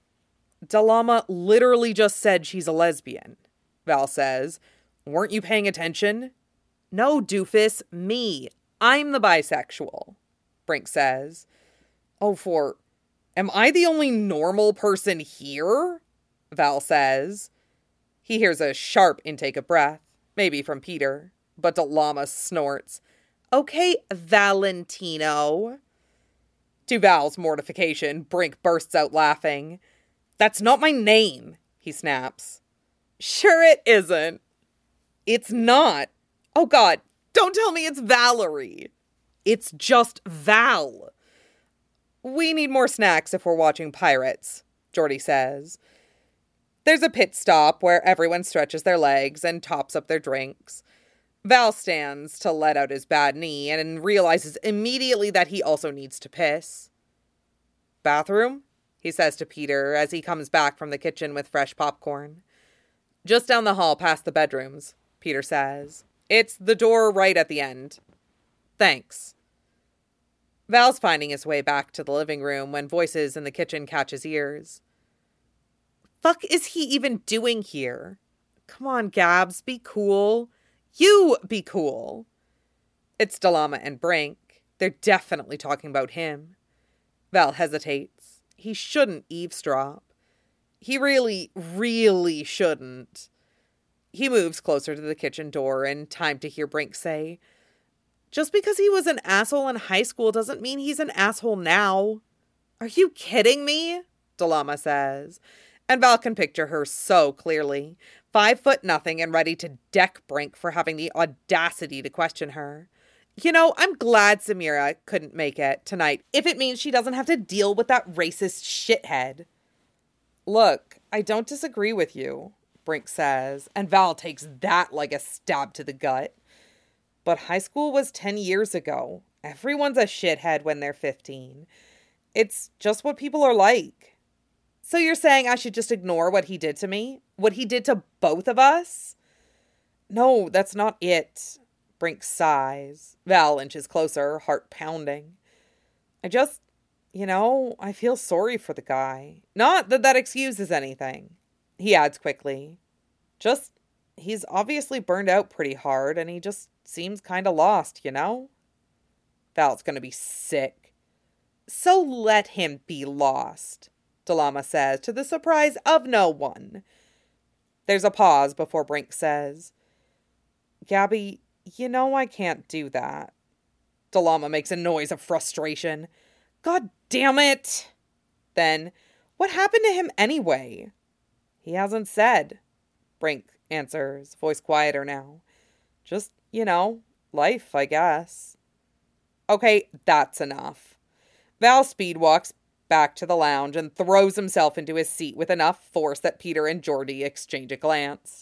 A: "Delama literally just said she's a lesbian," Val says. "Weren't you paying attention?" "No, doofus, me. I'm the bisexual," Brink says. "Oh, for... Am I the only normal person here?" Val says. He hears a sharp intake of breath, maybe from Peter, but Delama snorts. "Okay, Valentino." To Val's mortification, Brink bursts out laughing. "That's not my name," he snaps. "Sure it isn't." "It's not. Oh God, don't tell me it's Valerie." "It's just Val." "We need more snacks if we're watching Pirates," Geordie says. There's a pit stop where everyone stretches their legs and tops up their drinks. Val stands to let out his bad knee and realizes immediately that he also needs to piss. "Bathroom?" he says to Peter as he comes back from the kitchen with fresh popcorn. "Just down the hall past the bedrooms," Peter says. "It's the door right at the end." "Thanks." Val's finding his way back to the living room when voices in the kitchen catch his ears. Fuck is he even doing here? Come on, Gabs, be cool. You be cool. It's Delama and Brink. They're definitely talking about him. Val hesitates. He shouldn't eavesdrop. He really, really shouldn't. He moves closer to the kitchen door in time to hear Brink say, "Just because he was an asshole in high school doesn't mean he's an asshole now." "Are you kidding me?" Delama says. And Val can picture her so clearly. Five foot nothing and ready to deck Brink for having the audacity to question her. You know, I'm glad Samira couldn't make it tonight if it means she doesn't have to deal with that racist shithead. Look, I don't disagree with you, Brink says, and Val takes that like a stab to the gut. But high school was ten years ago. Everyone's a shithead when they're fifteen. It's just what people are like. So you're saying I should just ignore what he did to me? What he did to both of us? No, that's not it. Brink sighs. Val inches closer, heart pounding. I just, you know, I feel sorry for the guy. Not that that excuses anything. He adds quickly. Just, he's obviously burned out pretty hard and he just seems kind of lost, you know? Val's gonna be sick. So let him be lost, Delama says, to the surprise of no one. There's a pause before Brink says, Gabby, you know I can't do that. Delama makes a noise of frustration. God damn it! Then, what happened to him anyway? He hasn't said, Brink answers, voice quieter now. Just, you know, life, I guess. Okay, that's enough. Val speed walks back to the lounge and throws himself into his seat with enough force that Peter and Geordie exchange a glance.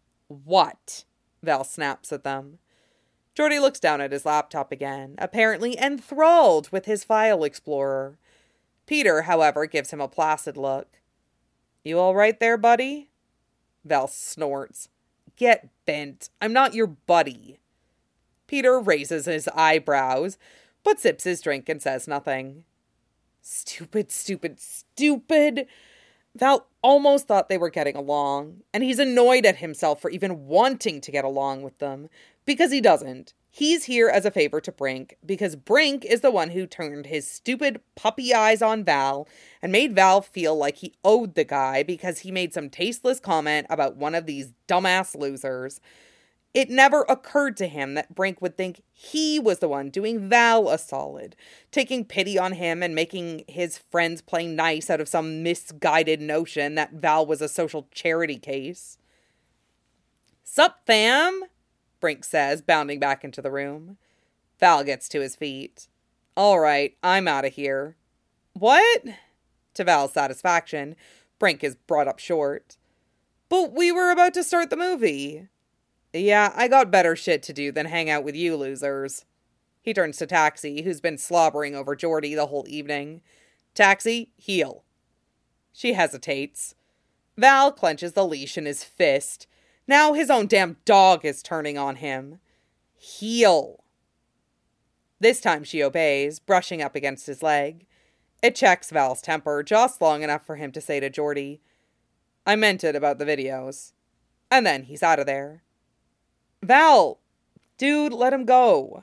A: What? Val snaps at them. Geordie looks down at his laptop again, apparently enthralled with his file explorer. Peter, however, gives him a placid look. You all right there, buddy? Val snorts. Get bent. I'm not your buddy. Peter raises his eyebrows, but sips his drink and says nothing. Stupid, stupid, stupid. Val almost thought they were getting along, and he's annoyed at himself for even wanting to get along with them, because he doesn't. He's here as a favor to Brink, because Brink is the one who turned his stupid puppy eyes on Val and made Val feel like he owed the guy because he made some tasteless comment about one of these dumbass losers. It never occurred to him that Brink would think he was the one doing Val a solid, taking pity on him and making his friends play nice out of some misguided notion that Val was a social charity case. Sup, fam? Brink says, bounding back into the room. Val gets to his feet. All right, I'm out of here. What? To Val's satisfaction, Brink is brought up short. But we were about to start the movie. Yeah, I got better shit to do than hang out with you losers. He turns to Taxi, who's been slobbering over Geordie the whole evening. Taxi, heel. She hesitates. Val clenches the leash in his fist. Now his own damn dog is turning on him. Heel. This time she obeys, brushing up against his leg. It checks Val's temper just long enough for him to say to Geordie, I meant it about the videos. And then he's out of there. Val! Dude, let him go.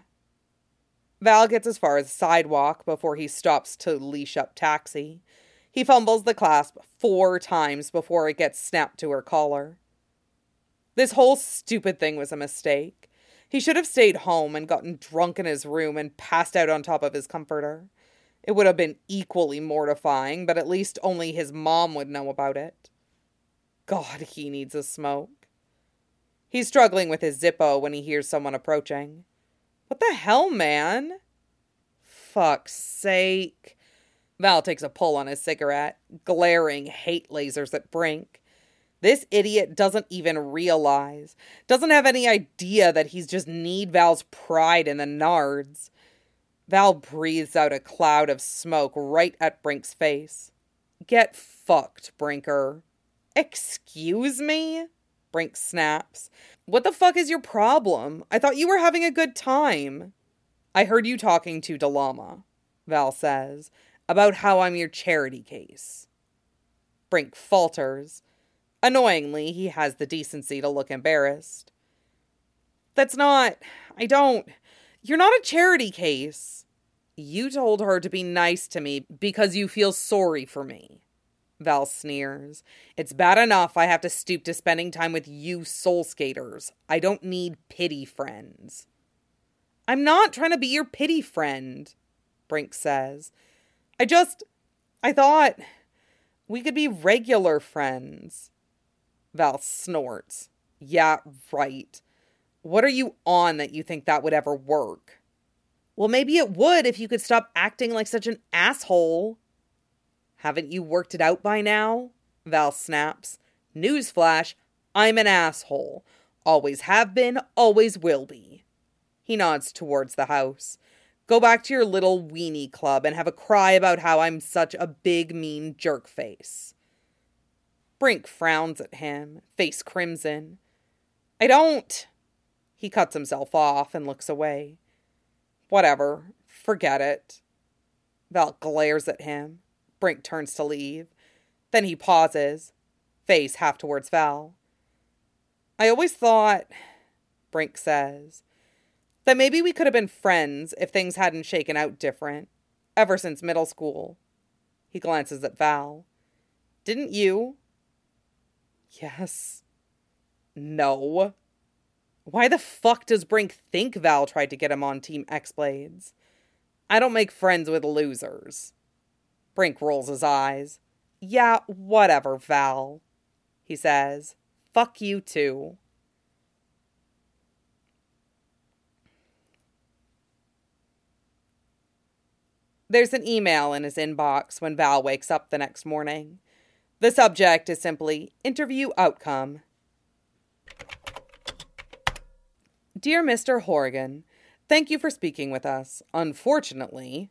A: Val gets as far as the sidewalk before he stops to leash up Taxi. He fumbles the clasp four times before it gets snapped to her collar. This whole stupid thing was a mistake. He should have stayed home and gotten drunk in his room and passed out on top of his comforter. It would have been equally mortifying, but at least only his mom would know about it. God, he needs a smoke. He's struggling with his Zippo when he hears someone approaching. What the hell, man? Fuck's sake. Val takes a pull on his cigarette, glaring hate lasers at Brink. This idiot doesn't even realize, doesn't have any idea that he's just need Val's pride in the nards. Val breathes out a cloud of smoke right at Brink's face. Get fucked, Brinker. Excuse me? Brink snaps. What the fuck is your problem? I thought you were having a good time. I heard you talking to Delama, Val says, about how I'm your charity case. Brink falters. Annoyingly, he has the decency to look embarrassed. That's not... I don't... You're not a charity case. You told her to be nice to me because you feel sorry for me. Val sneers. It's bad enough I have to stoop to spending time with you soul skaters. I don't need pity friends. I'm not trying to be your pity friend, Brink says. I just... I thought we could be regular friends. Val snorts. Yeah, right. What are you on that you think that would ever work? Well, maybe it would if you could stop acting like such an asshole. Haven't you worked it out by now? Val snaps. Newsflash, I'm an asshole. Always have been, always will be. He nods towards the house. Go back to your little weenie club and have a cry about how I'm such a big, mean jerk face. Brink frowns at him, face crimson. I don't. He cuts himself off and looks away. Whatever. Forget it. Val glares at him. Brink turns to leave. Then he pauses, face half towards Val. I always thought, Brink says, that maybe we could have been friends if things hadn't shaken out different, ever since middle school. He glances at Val. Didn't you? Yes. No. Why the fuck does Brink think Val tried to get him on Team X-Blades? I don't make friends with losers. Brink rolls his eyes. Yeah, whatever, Val, he says. Fuck you too. There's an email in his inbox when Val wakes up the next morning. The subject is simply, interview outcome. Dear Mister Horgan, thank you for speaking with us. Unfortunately...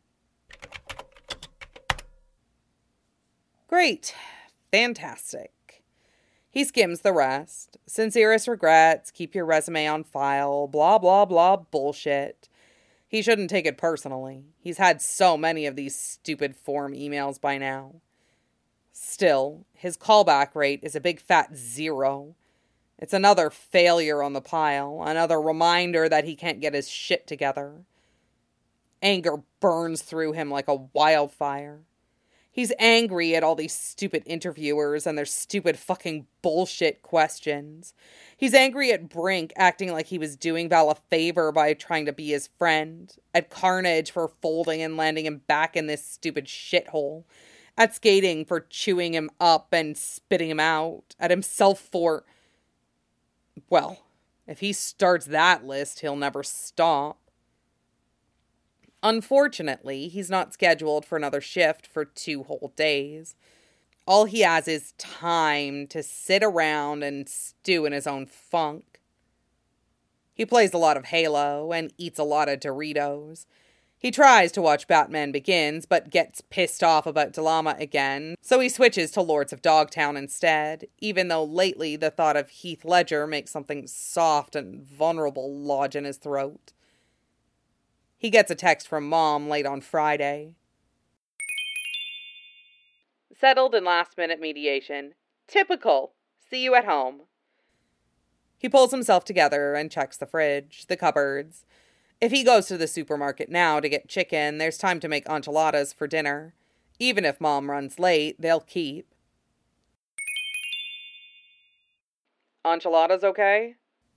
A: Great. Fantastic. He skims the rest. Sincerest regrets, keep your resume on file, blah, blah, blah bullshit. He shouldn't take it personally. He's had so many of these stupid form emails by now. Still, his callback rate is a big fat zero. It's another failure on the pile, another reminder that he can't get his shit together. Anger burns through him like a wildfire. He's angry at all these stupid interviewers and their stupid fucking bullshit questions. He's angry at Brink acting like he was doing Val a favor by trying to be his friend. At Carnage for folding and landing him back in this stupid shithole. At Skating for chewing him up and spitting him out. At himself for... Well, if he starts that list, he'll never stop. Unfortunately, he's not scheduled for another shift for two whole days. All he has is time to sit around and stew in his own funk. He plays a lot of Halo and eats a lot of Doritos. He tries to watch Batman Begins, but gets pissed off about Dhalama again, so he switches to Lords of Dogtown instead, even though lately the thought of Heath Ledger makes something soft and vulnerable lodge in his throat. He gets a text from Mom late on Friday. Settled in last-minute mediation. Typical. See you at home. He pulls himself together and checks the fridge, the cupboards. If he goes to the supermarket now to get chicken, there's time to make enchiladas for dinner. Even if Mom runs late, they'll keep. Enchiladas okay?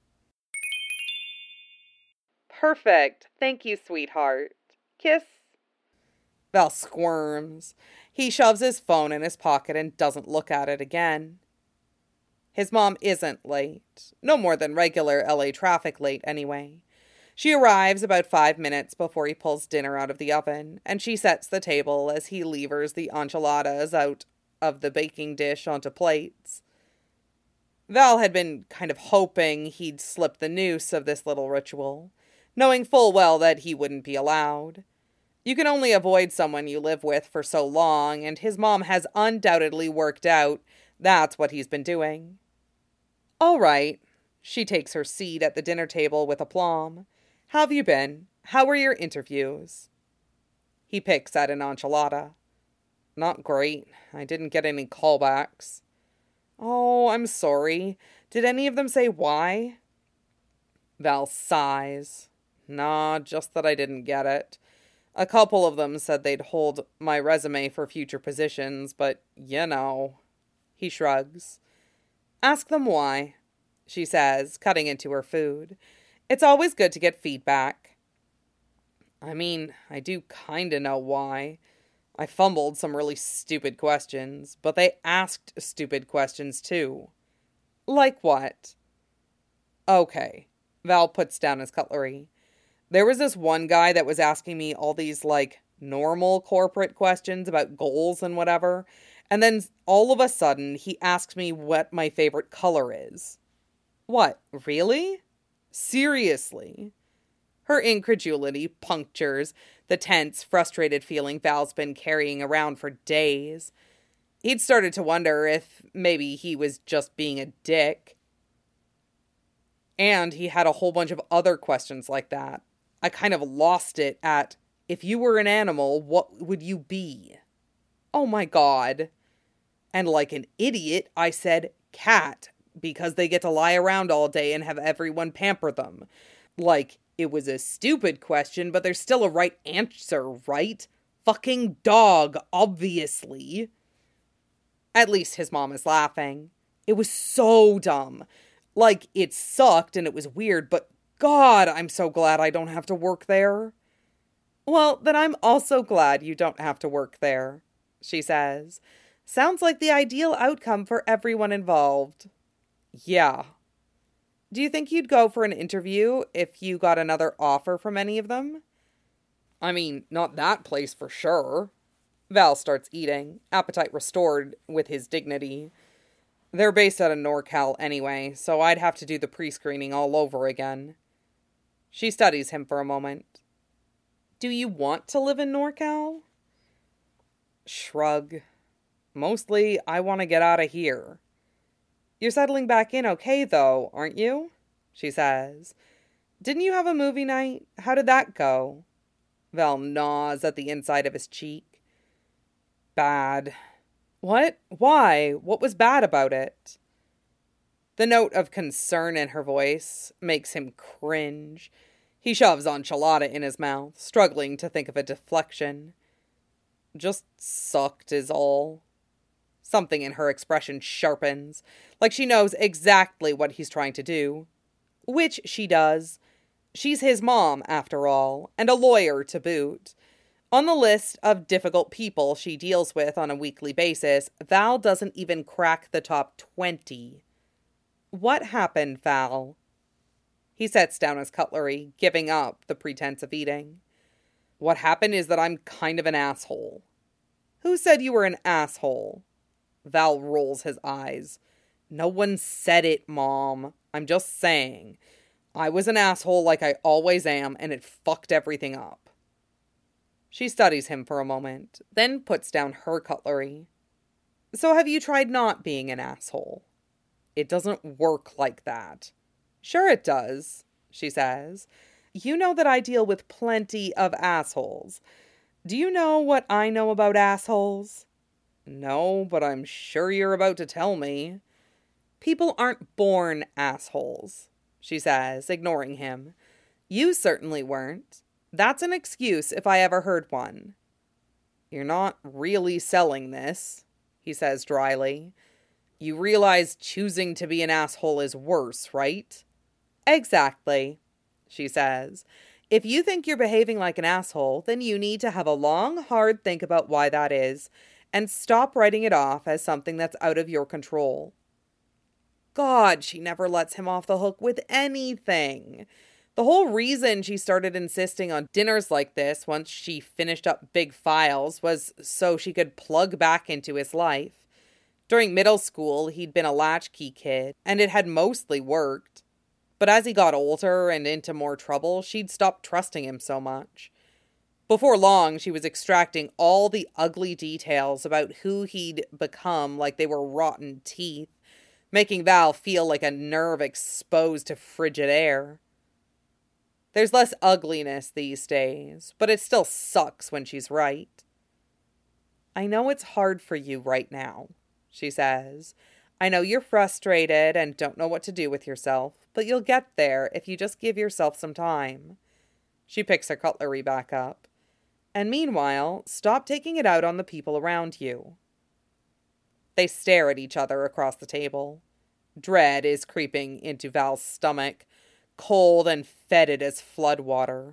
A: Perfect. Thank you, sweetheart. Kiss. Val squirms. He shoves his phone in his pocket and doesn't look at it again. His mom isn't late. No more than regular L A traffic late, anyway. She arrives about five minutes before he pulls dinner out of the oven, and she sets the table as he levers the enchiladas out of the baking dish onto plates. Val had been kind of hoping he'd slip the noose of this little ritual, knowing full well that he wouldn't be allowed. You can only avoid someone you live with for so long, and his mom has undoubtedly worked out that's what he's been doing. All right. She takes her seat at the dinner table with aplomb. How have you been? How were your interviews? He picks at an enchilada. Not great. I didn't get any callbacks. Oh, I'm sorry. Did any of them say why? Val sighs. Nah, just that I didn't get it. A couple of them said they'd hold my resume for future positions, but, you know. He shrugs. Ask them why, she says, cutting into her food. It's always good to get feedback. I mean, I do kinda know why. I fumbled some really stupid questions, but they asked stupid questions too. Like what? Okay. Val puts down his cutlery. There was this one guy that was asking me all these, like, normal corporate questions about goals and whatever, And then all of a sudden, he asks me what my favorite color is. What, really? Seriously? Her incredulity punctures the tense, frustrated feeling Val's been carrying around for days. He'd started to wonder if maybe he was just being a dick. And he had a whole bunch of other questions like that. I kind of lost it at, if you were an animal, what would you be? Oh my God. And like an idiot, I said cat, because they get to lie around all day and have everyone pamper them. Like, it was a stupid question, but there's still a right answer, right? Fucking dog, obviously. At least his mom is laughing. It was so dumb. Like, it sucked and it was weird, but God, I'm so glad I don't have to work there. Well, then I'm also glad you don't have to work there, she says. Sounds like the ideal outcome for everyone involved. Yeah. Do you think you'd go for an interview if you got another offer from any of them? I mean, not that place for sure. Val starts eating, appetite restored with his dignity. They're based out of NorCal anyway, so I'd have to do the pre-screening all over again. She studies him for a moment. Do you want to live in NorCal? Shrug. Mostly, I want to get out of here. You're settling back in okay, though, aren't you? She says. Didn't you have a movie night? How did that go? Val gnaws at the inside of his cheek. Bad. What? Why? What was bad about it? The note of concern in her voice makes him cringe. He shoves enchilada in his mouth, struggling to think of a deflection. Just sucked is all. Something in her expression sharpens, like she knows exactly what he's trying to do. Which she does. She's his mom, after all, and a lawyer to boot. On the list of difficult people she deals with on a weekly basis, Val doesn't even crack the top twenty. What happened, Val? He sets down his cutlery, giving up the pretense of eating. What happened is that I'm kind of an asshole. Who said you were an asshole? Val rolls his eyes. No one said it, Mom. I'm just saying. I was an asshole like I always am, and it fucked everything up. She studies him for a moment, then puts down her cutlery. So have you tried not being an asshole? It doesn't work like that. Sure it does, she says. You know that I deal with plenty of assholes. Do you know what I know about assholes? No, but I'm sure you're about to tell me. People aren't born assholes, she says, ignoring him. You certainly weren't. That's an excuse if I ever heard one. You're not really selling this, he says dryly. You realize choosing to be an asshole is worse, right? Exactly, she says. If you think you're behaving like an asshole, then you need to have a long, hard think about why that is, and stop writing it off as something that's out of your control. God, she never lets him off the hook with anything. The whole reason she started insisting on dinners like this once she finished up big files was so she could plug back into his life. During middle school, he'd been a latchkey kid, and it had mostly worked. But as he got older and into more trouble, she'd stopped trusting him so much. Before long, she was extracting all the ugly details about who he'd become like they were rotten teeth, making Val feel like a nerve exposed to frigid air. There's less ugliness these days, but it still sucks when she's right. I know it's hard for you right now, she says. I know you're frustrated and don't know what to do with yourself, but you'll get there if you just give yourself some time. She picks her cutlery back up. And meanwhile, stop taking it out on the people around you. They stare at each other across the table. Dread is creeping into Val's stomach, cold and fetid as floodwater.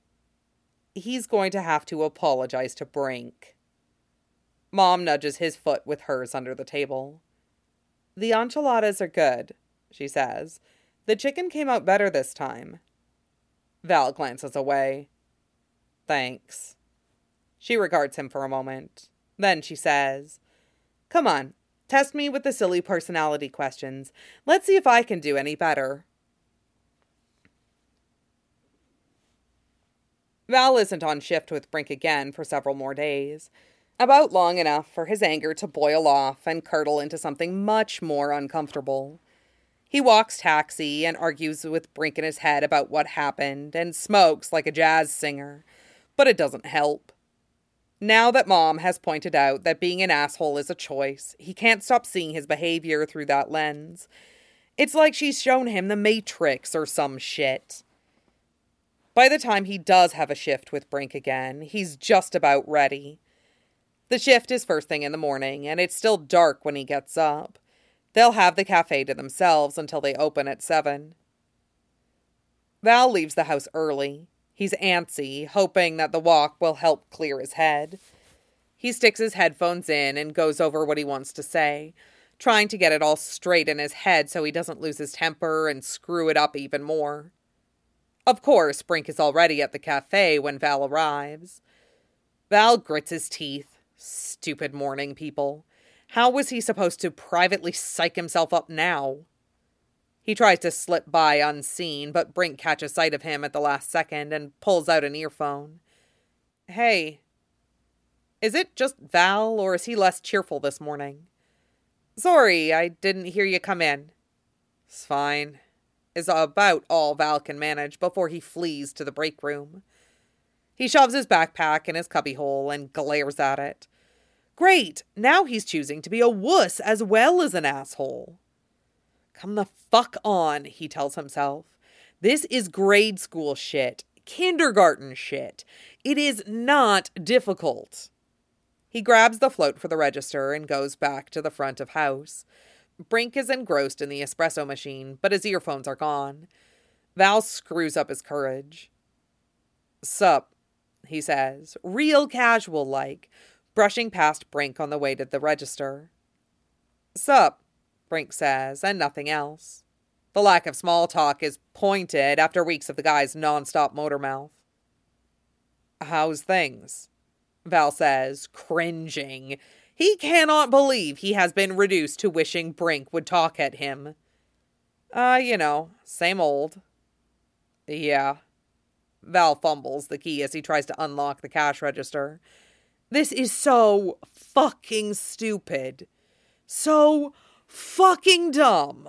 A: He's going to have to apologize to Brink. Mom nudges his foot with hers under the table. The enchiladas are good, she says. The chicken came out better this time. Val glances away. Thanks. She regards him for a moment. Then she says, Come on, test me with the silly personality questions. Let's see if I can do any better. Val isn't on shift with Brink again for several more days. About long enough for his anger to boil off and curdle into something much more uncomfortable. He walks taxi and argues with Brink in his head about what happened and smokes like a jazz singer, but it doesn't help. Now that Mom has pointed out that being an asshole is a choice, he can't stop seeing his behavior through that lens. It's like she's shown him the Matrix or some shit. By the time he does have a shift with Brink again, he's just about ready. The shift is first thing in the morning, and it's still dark when he gets up. They'll have the cafe to themselves until they open at seven. Val leaves the house early. He's antsy, hoping that the walk will help clear his head. He sticks his headphones in and goes over what he wants to say, trying to get it all straight in his head so he doesn't lose his temper and screw it up even more. Of course, Brink is already at the cafe when Val arrives. Val grits his teeth. Stupid morning people. How was he supposed to privately psych himself up now? He tries to slip by unseen, but Brink catches sight of him at the last second and pulls out an earphone. Hey, is it just Val, or is he less cheerful this morning? Sorry, I didn't hear you come in. It's fine, is about all Val can manage before he flees to the break room. He shoves his backpack in his cubbyhole and glares at it. Great, now he's choosing to be a wuss as well as an asshole. Come the fuck on, he tells himself. This is grade school shit, kindergarten shit. It is not difficult. He grabs the float for the register and goes back to the front of house. Brink is engrossed in the espresso machine, but his earphones are gone. Val screws up his courage. Sup, he says, real casual-like, brushing past Brink on the way to the register. Sup, Brink says, and nothing else. The lack of small talk is pointed after weeks of the guy's non-stop motor mouth. How's things? Val says, cringing. He cannot believe he has been reduced to wishing Brink would talk at him. Uh, you know, same old. Yeah. Val fumbles the key as he tries to unlock the cash register. This is so fucking stupid. So fucking dumb.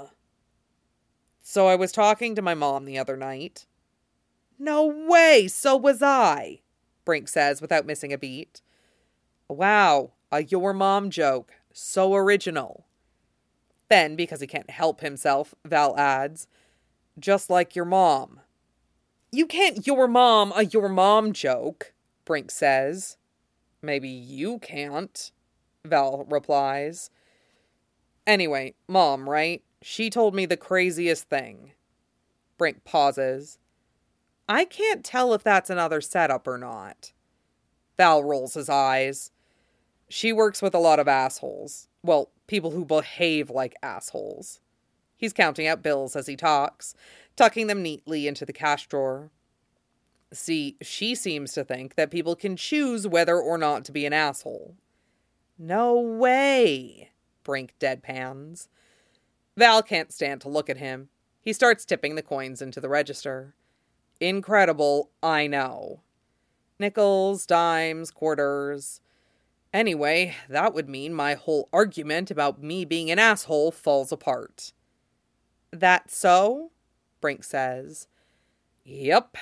A: So I was talking to my mom the other night. No way, so was I, Brink says without missing a beat. Wow, a your mom joke. So original. Then, because he can't help himself, Val adds, just like your mom. You can't your mom a your mom joke, Brink says. Maybe you can't, Val replies. Anyway, Mom, right? She told me the craziest thing. Brink pauses. I can't tell if that's another setup or not. Val rolls his eyes. She works with a lot of assholes. Well, people who behave like assholes. He's counting out bills as he talks, tucking them neatly into the cash drawer. See, she seems to think that people can choose whether or not to be an asshole. No way, Brink deadpans. Val can't stand to look at him. He starts tipping the coins into the register. Incredible, I know. Nickels, dimes, quarters. Anyway, that would mean my whole argument about me being an asshole falls apart. That so? Brink says. Yep.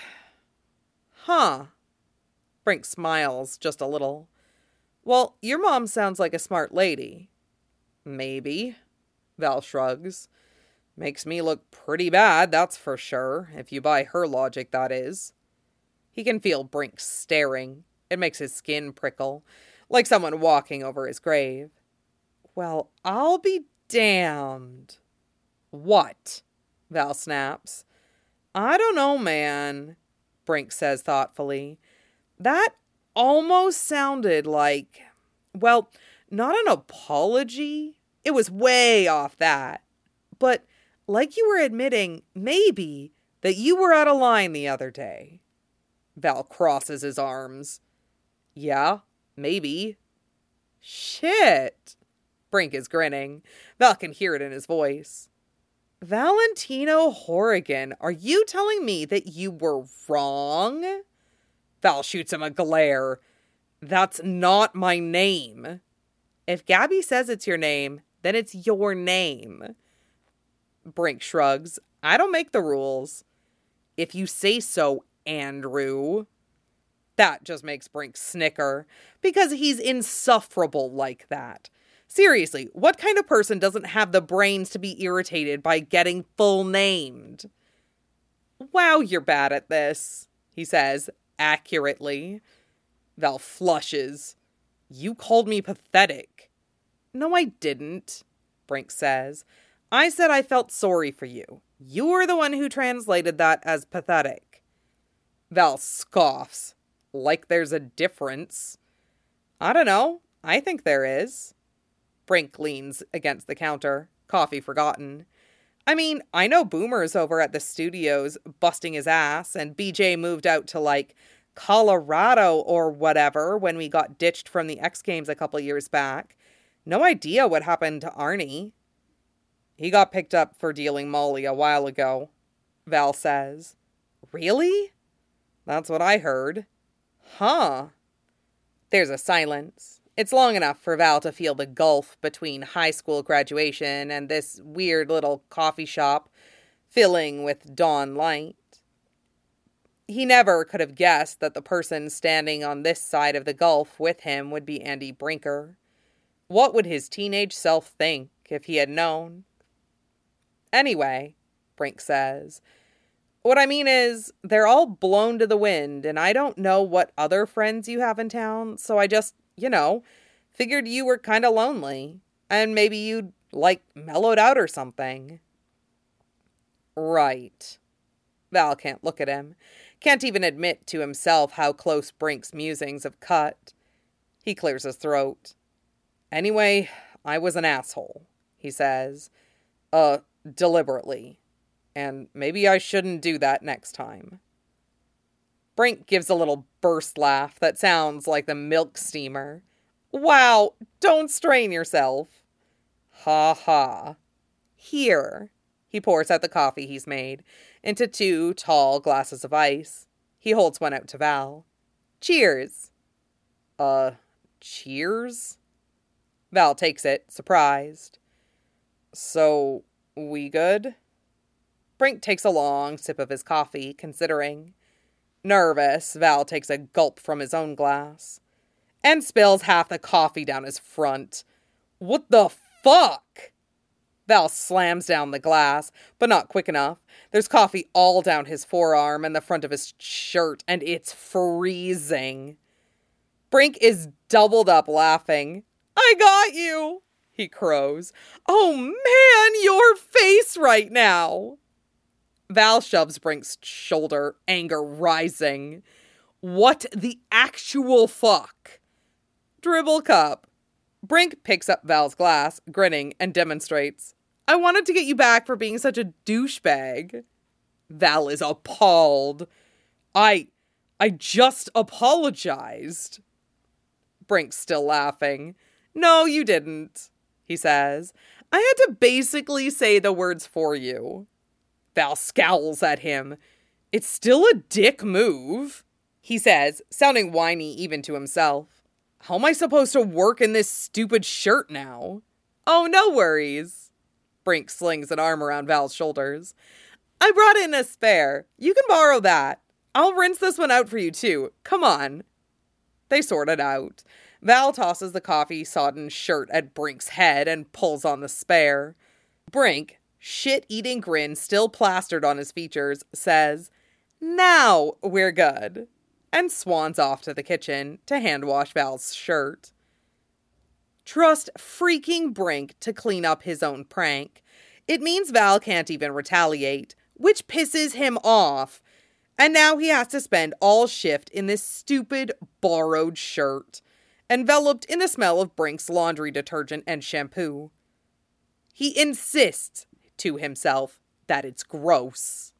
A: Huh. Brink smiles just a little. Well, your mom sounds like a smart lady. Maybe. Val shrugs. Makes me look pretty bad, that's for sure, if you buy her logic, that is. He can feel Brink staring. It makes his skin prickle, like someone walking over his grave. Well, I'll be damned. What? Val snaps. I don't know, man, Brink says thoughtfully. That almost sounded like, well, not an apology. It was way off that. But like you were admitting, maybe, that you were out of line the other day. Val crosses his arms. Yeah, maybe. Shit. Brink is grinning. Val can hear it in his voice. Valentino Horrigan, are you telling me that you were wrong? Val shoots him a glare. That's not my name. If Gabby says it's your name, then it's your name. Brink shrugs. I don't make the rules. If you say so, Andrew. That just makes Brink snicker, because he's insufferable like that. Seriously, what kind of person doesn't have the brains to be irritated by getting full named? Wow, you're bad at this, he says, accurately. Val flushes. You called me pathetic. No, I didn't, Brink says. I said I felt sorry for you. You were the one who translated that as pathetic. Val scoffs. Like there's a difference. I don't know. I think there is. Brink leans against the counter, coffee forgotten. I mean, I know Boomer's over at the studios busting his ass, and B J moved out to, like, Colorado or whatever when we got ditched from the X Games a couple years back. No idea what happened to Arnie. He got picked up for dealing Molly a while ago, Val says. Really? That's what I heard. Huh. There's a silence. It's long enough for Val to feel the gulf between high school graduation and this weird little coffee shop filling with dawn light. He never could have guessed that the person standing on this side of the gulf with him would be Andy Brinker. What would his teenage self think if he had known? Anyway, Brink says, what I mean is, they're all blown to the wind, and I don't know what other friends you have in town, so I just, you know, figured you were kind of lonely, and maybe you'd, like, mellowed out or something. Right. Val can't look at him, can't even admit to himself how close Brink's musings have cut. He clears his throat. Anyway, I was an asshole, he says. Uh, deliberately. And maybe I shouldn't do that next time. Brink gives a little burst laugh that sounds like the milk steamer. Wow, don't strain yourself. Ha ha. Here. He pours out the coffee he's made into two tall glasses of ice. He holds one out to Val. Cheers. Uh, cheers? Val takes it, surprised. So, we good? Brink takes a long sip of his coffee, considering. Nervous, Val takes a gulp from his own glass. And spills half the coffee down his front. What the fuck? Val slams down the glass, but not quick enough. There's coffee all down his forearm and the front of his shirt, and it's freezing. Brink is doubled up laughing. I got you, he crows. Oh man, your face right now. Val shoves Brink's shoulder, anger rising. What the actual fuck? Dribble cup. Brink picks up Val's glass, grinning, and demonstrates. I wanted to get you back for being such a douchebag. Val is appalled. I, I just apologized. Brink's still laughing. No, you didn't, he says. I had to basically say the words for you. Val scowls at him. It's still a dick move, he says, sounding whiny even to himself. How am I supposed to work in this stupid shirt now? Oh, no worries. Brink slings an arm around Val's shoulders. I brought in a spare. You can borrow that. I'll rinse this one out for you, too. Come on. They sort it out. Val tosses the coffee-sodden shirt at Brink's head and pulls on the spare. Brink, shit-eating grin still plastered on his features, says, Now we're good, and swans off to the kitchen to hand-wash Val's shirt. Trust freaking Brink to clean up his own prank. It means Val can't even retaliate, which pisses him off. And now he has to spend all shift in this stupid, borrowed shirt, enveloped in the smell of Brink's laundry detergent and shampoo. He insists to himself that it's gross.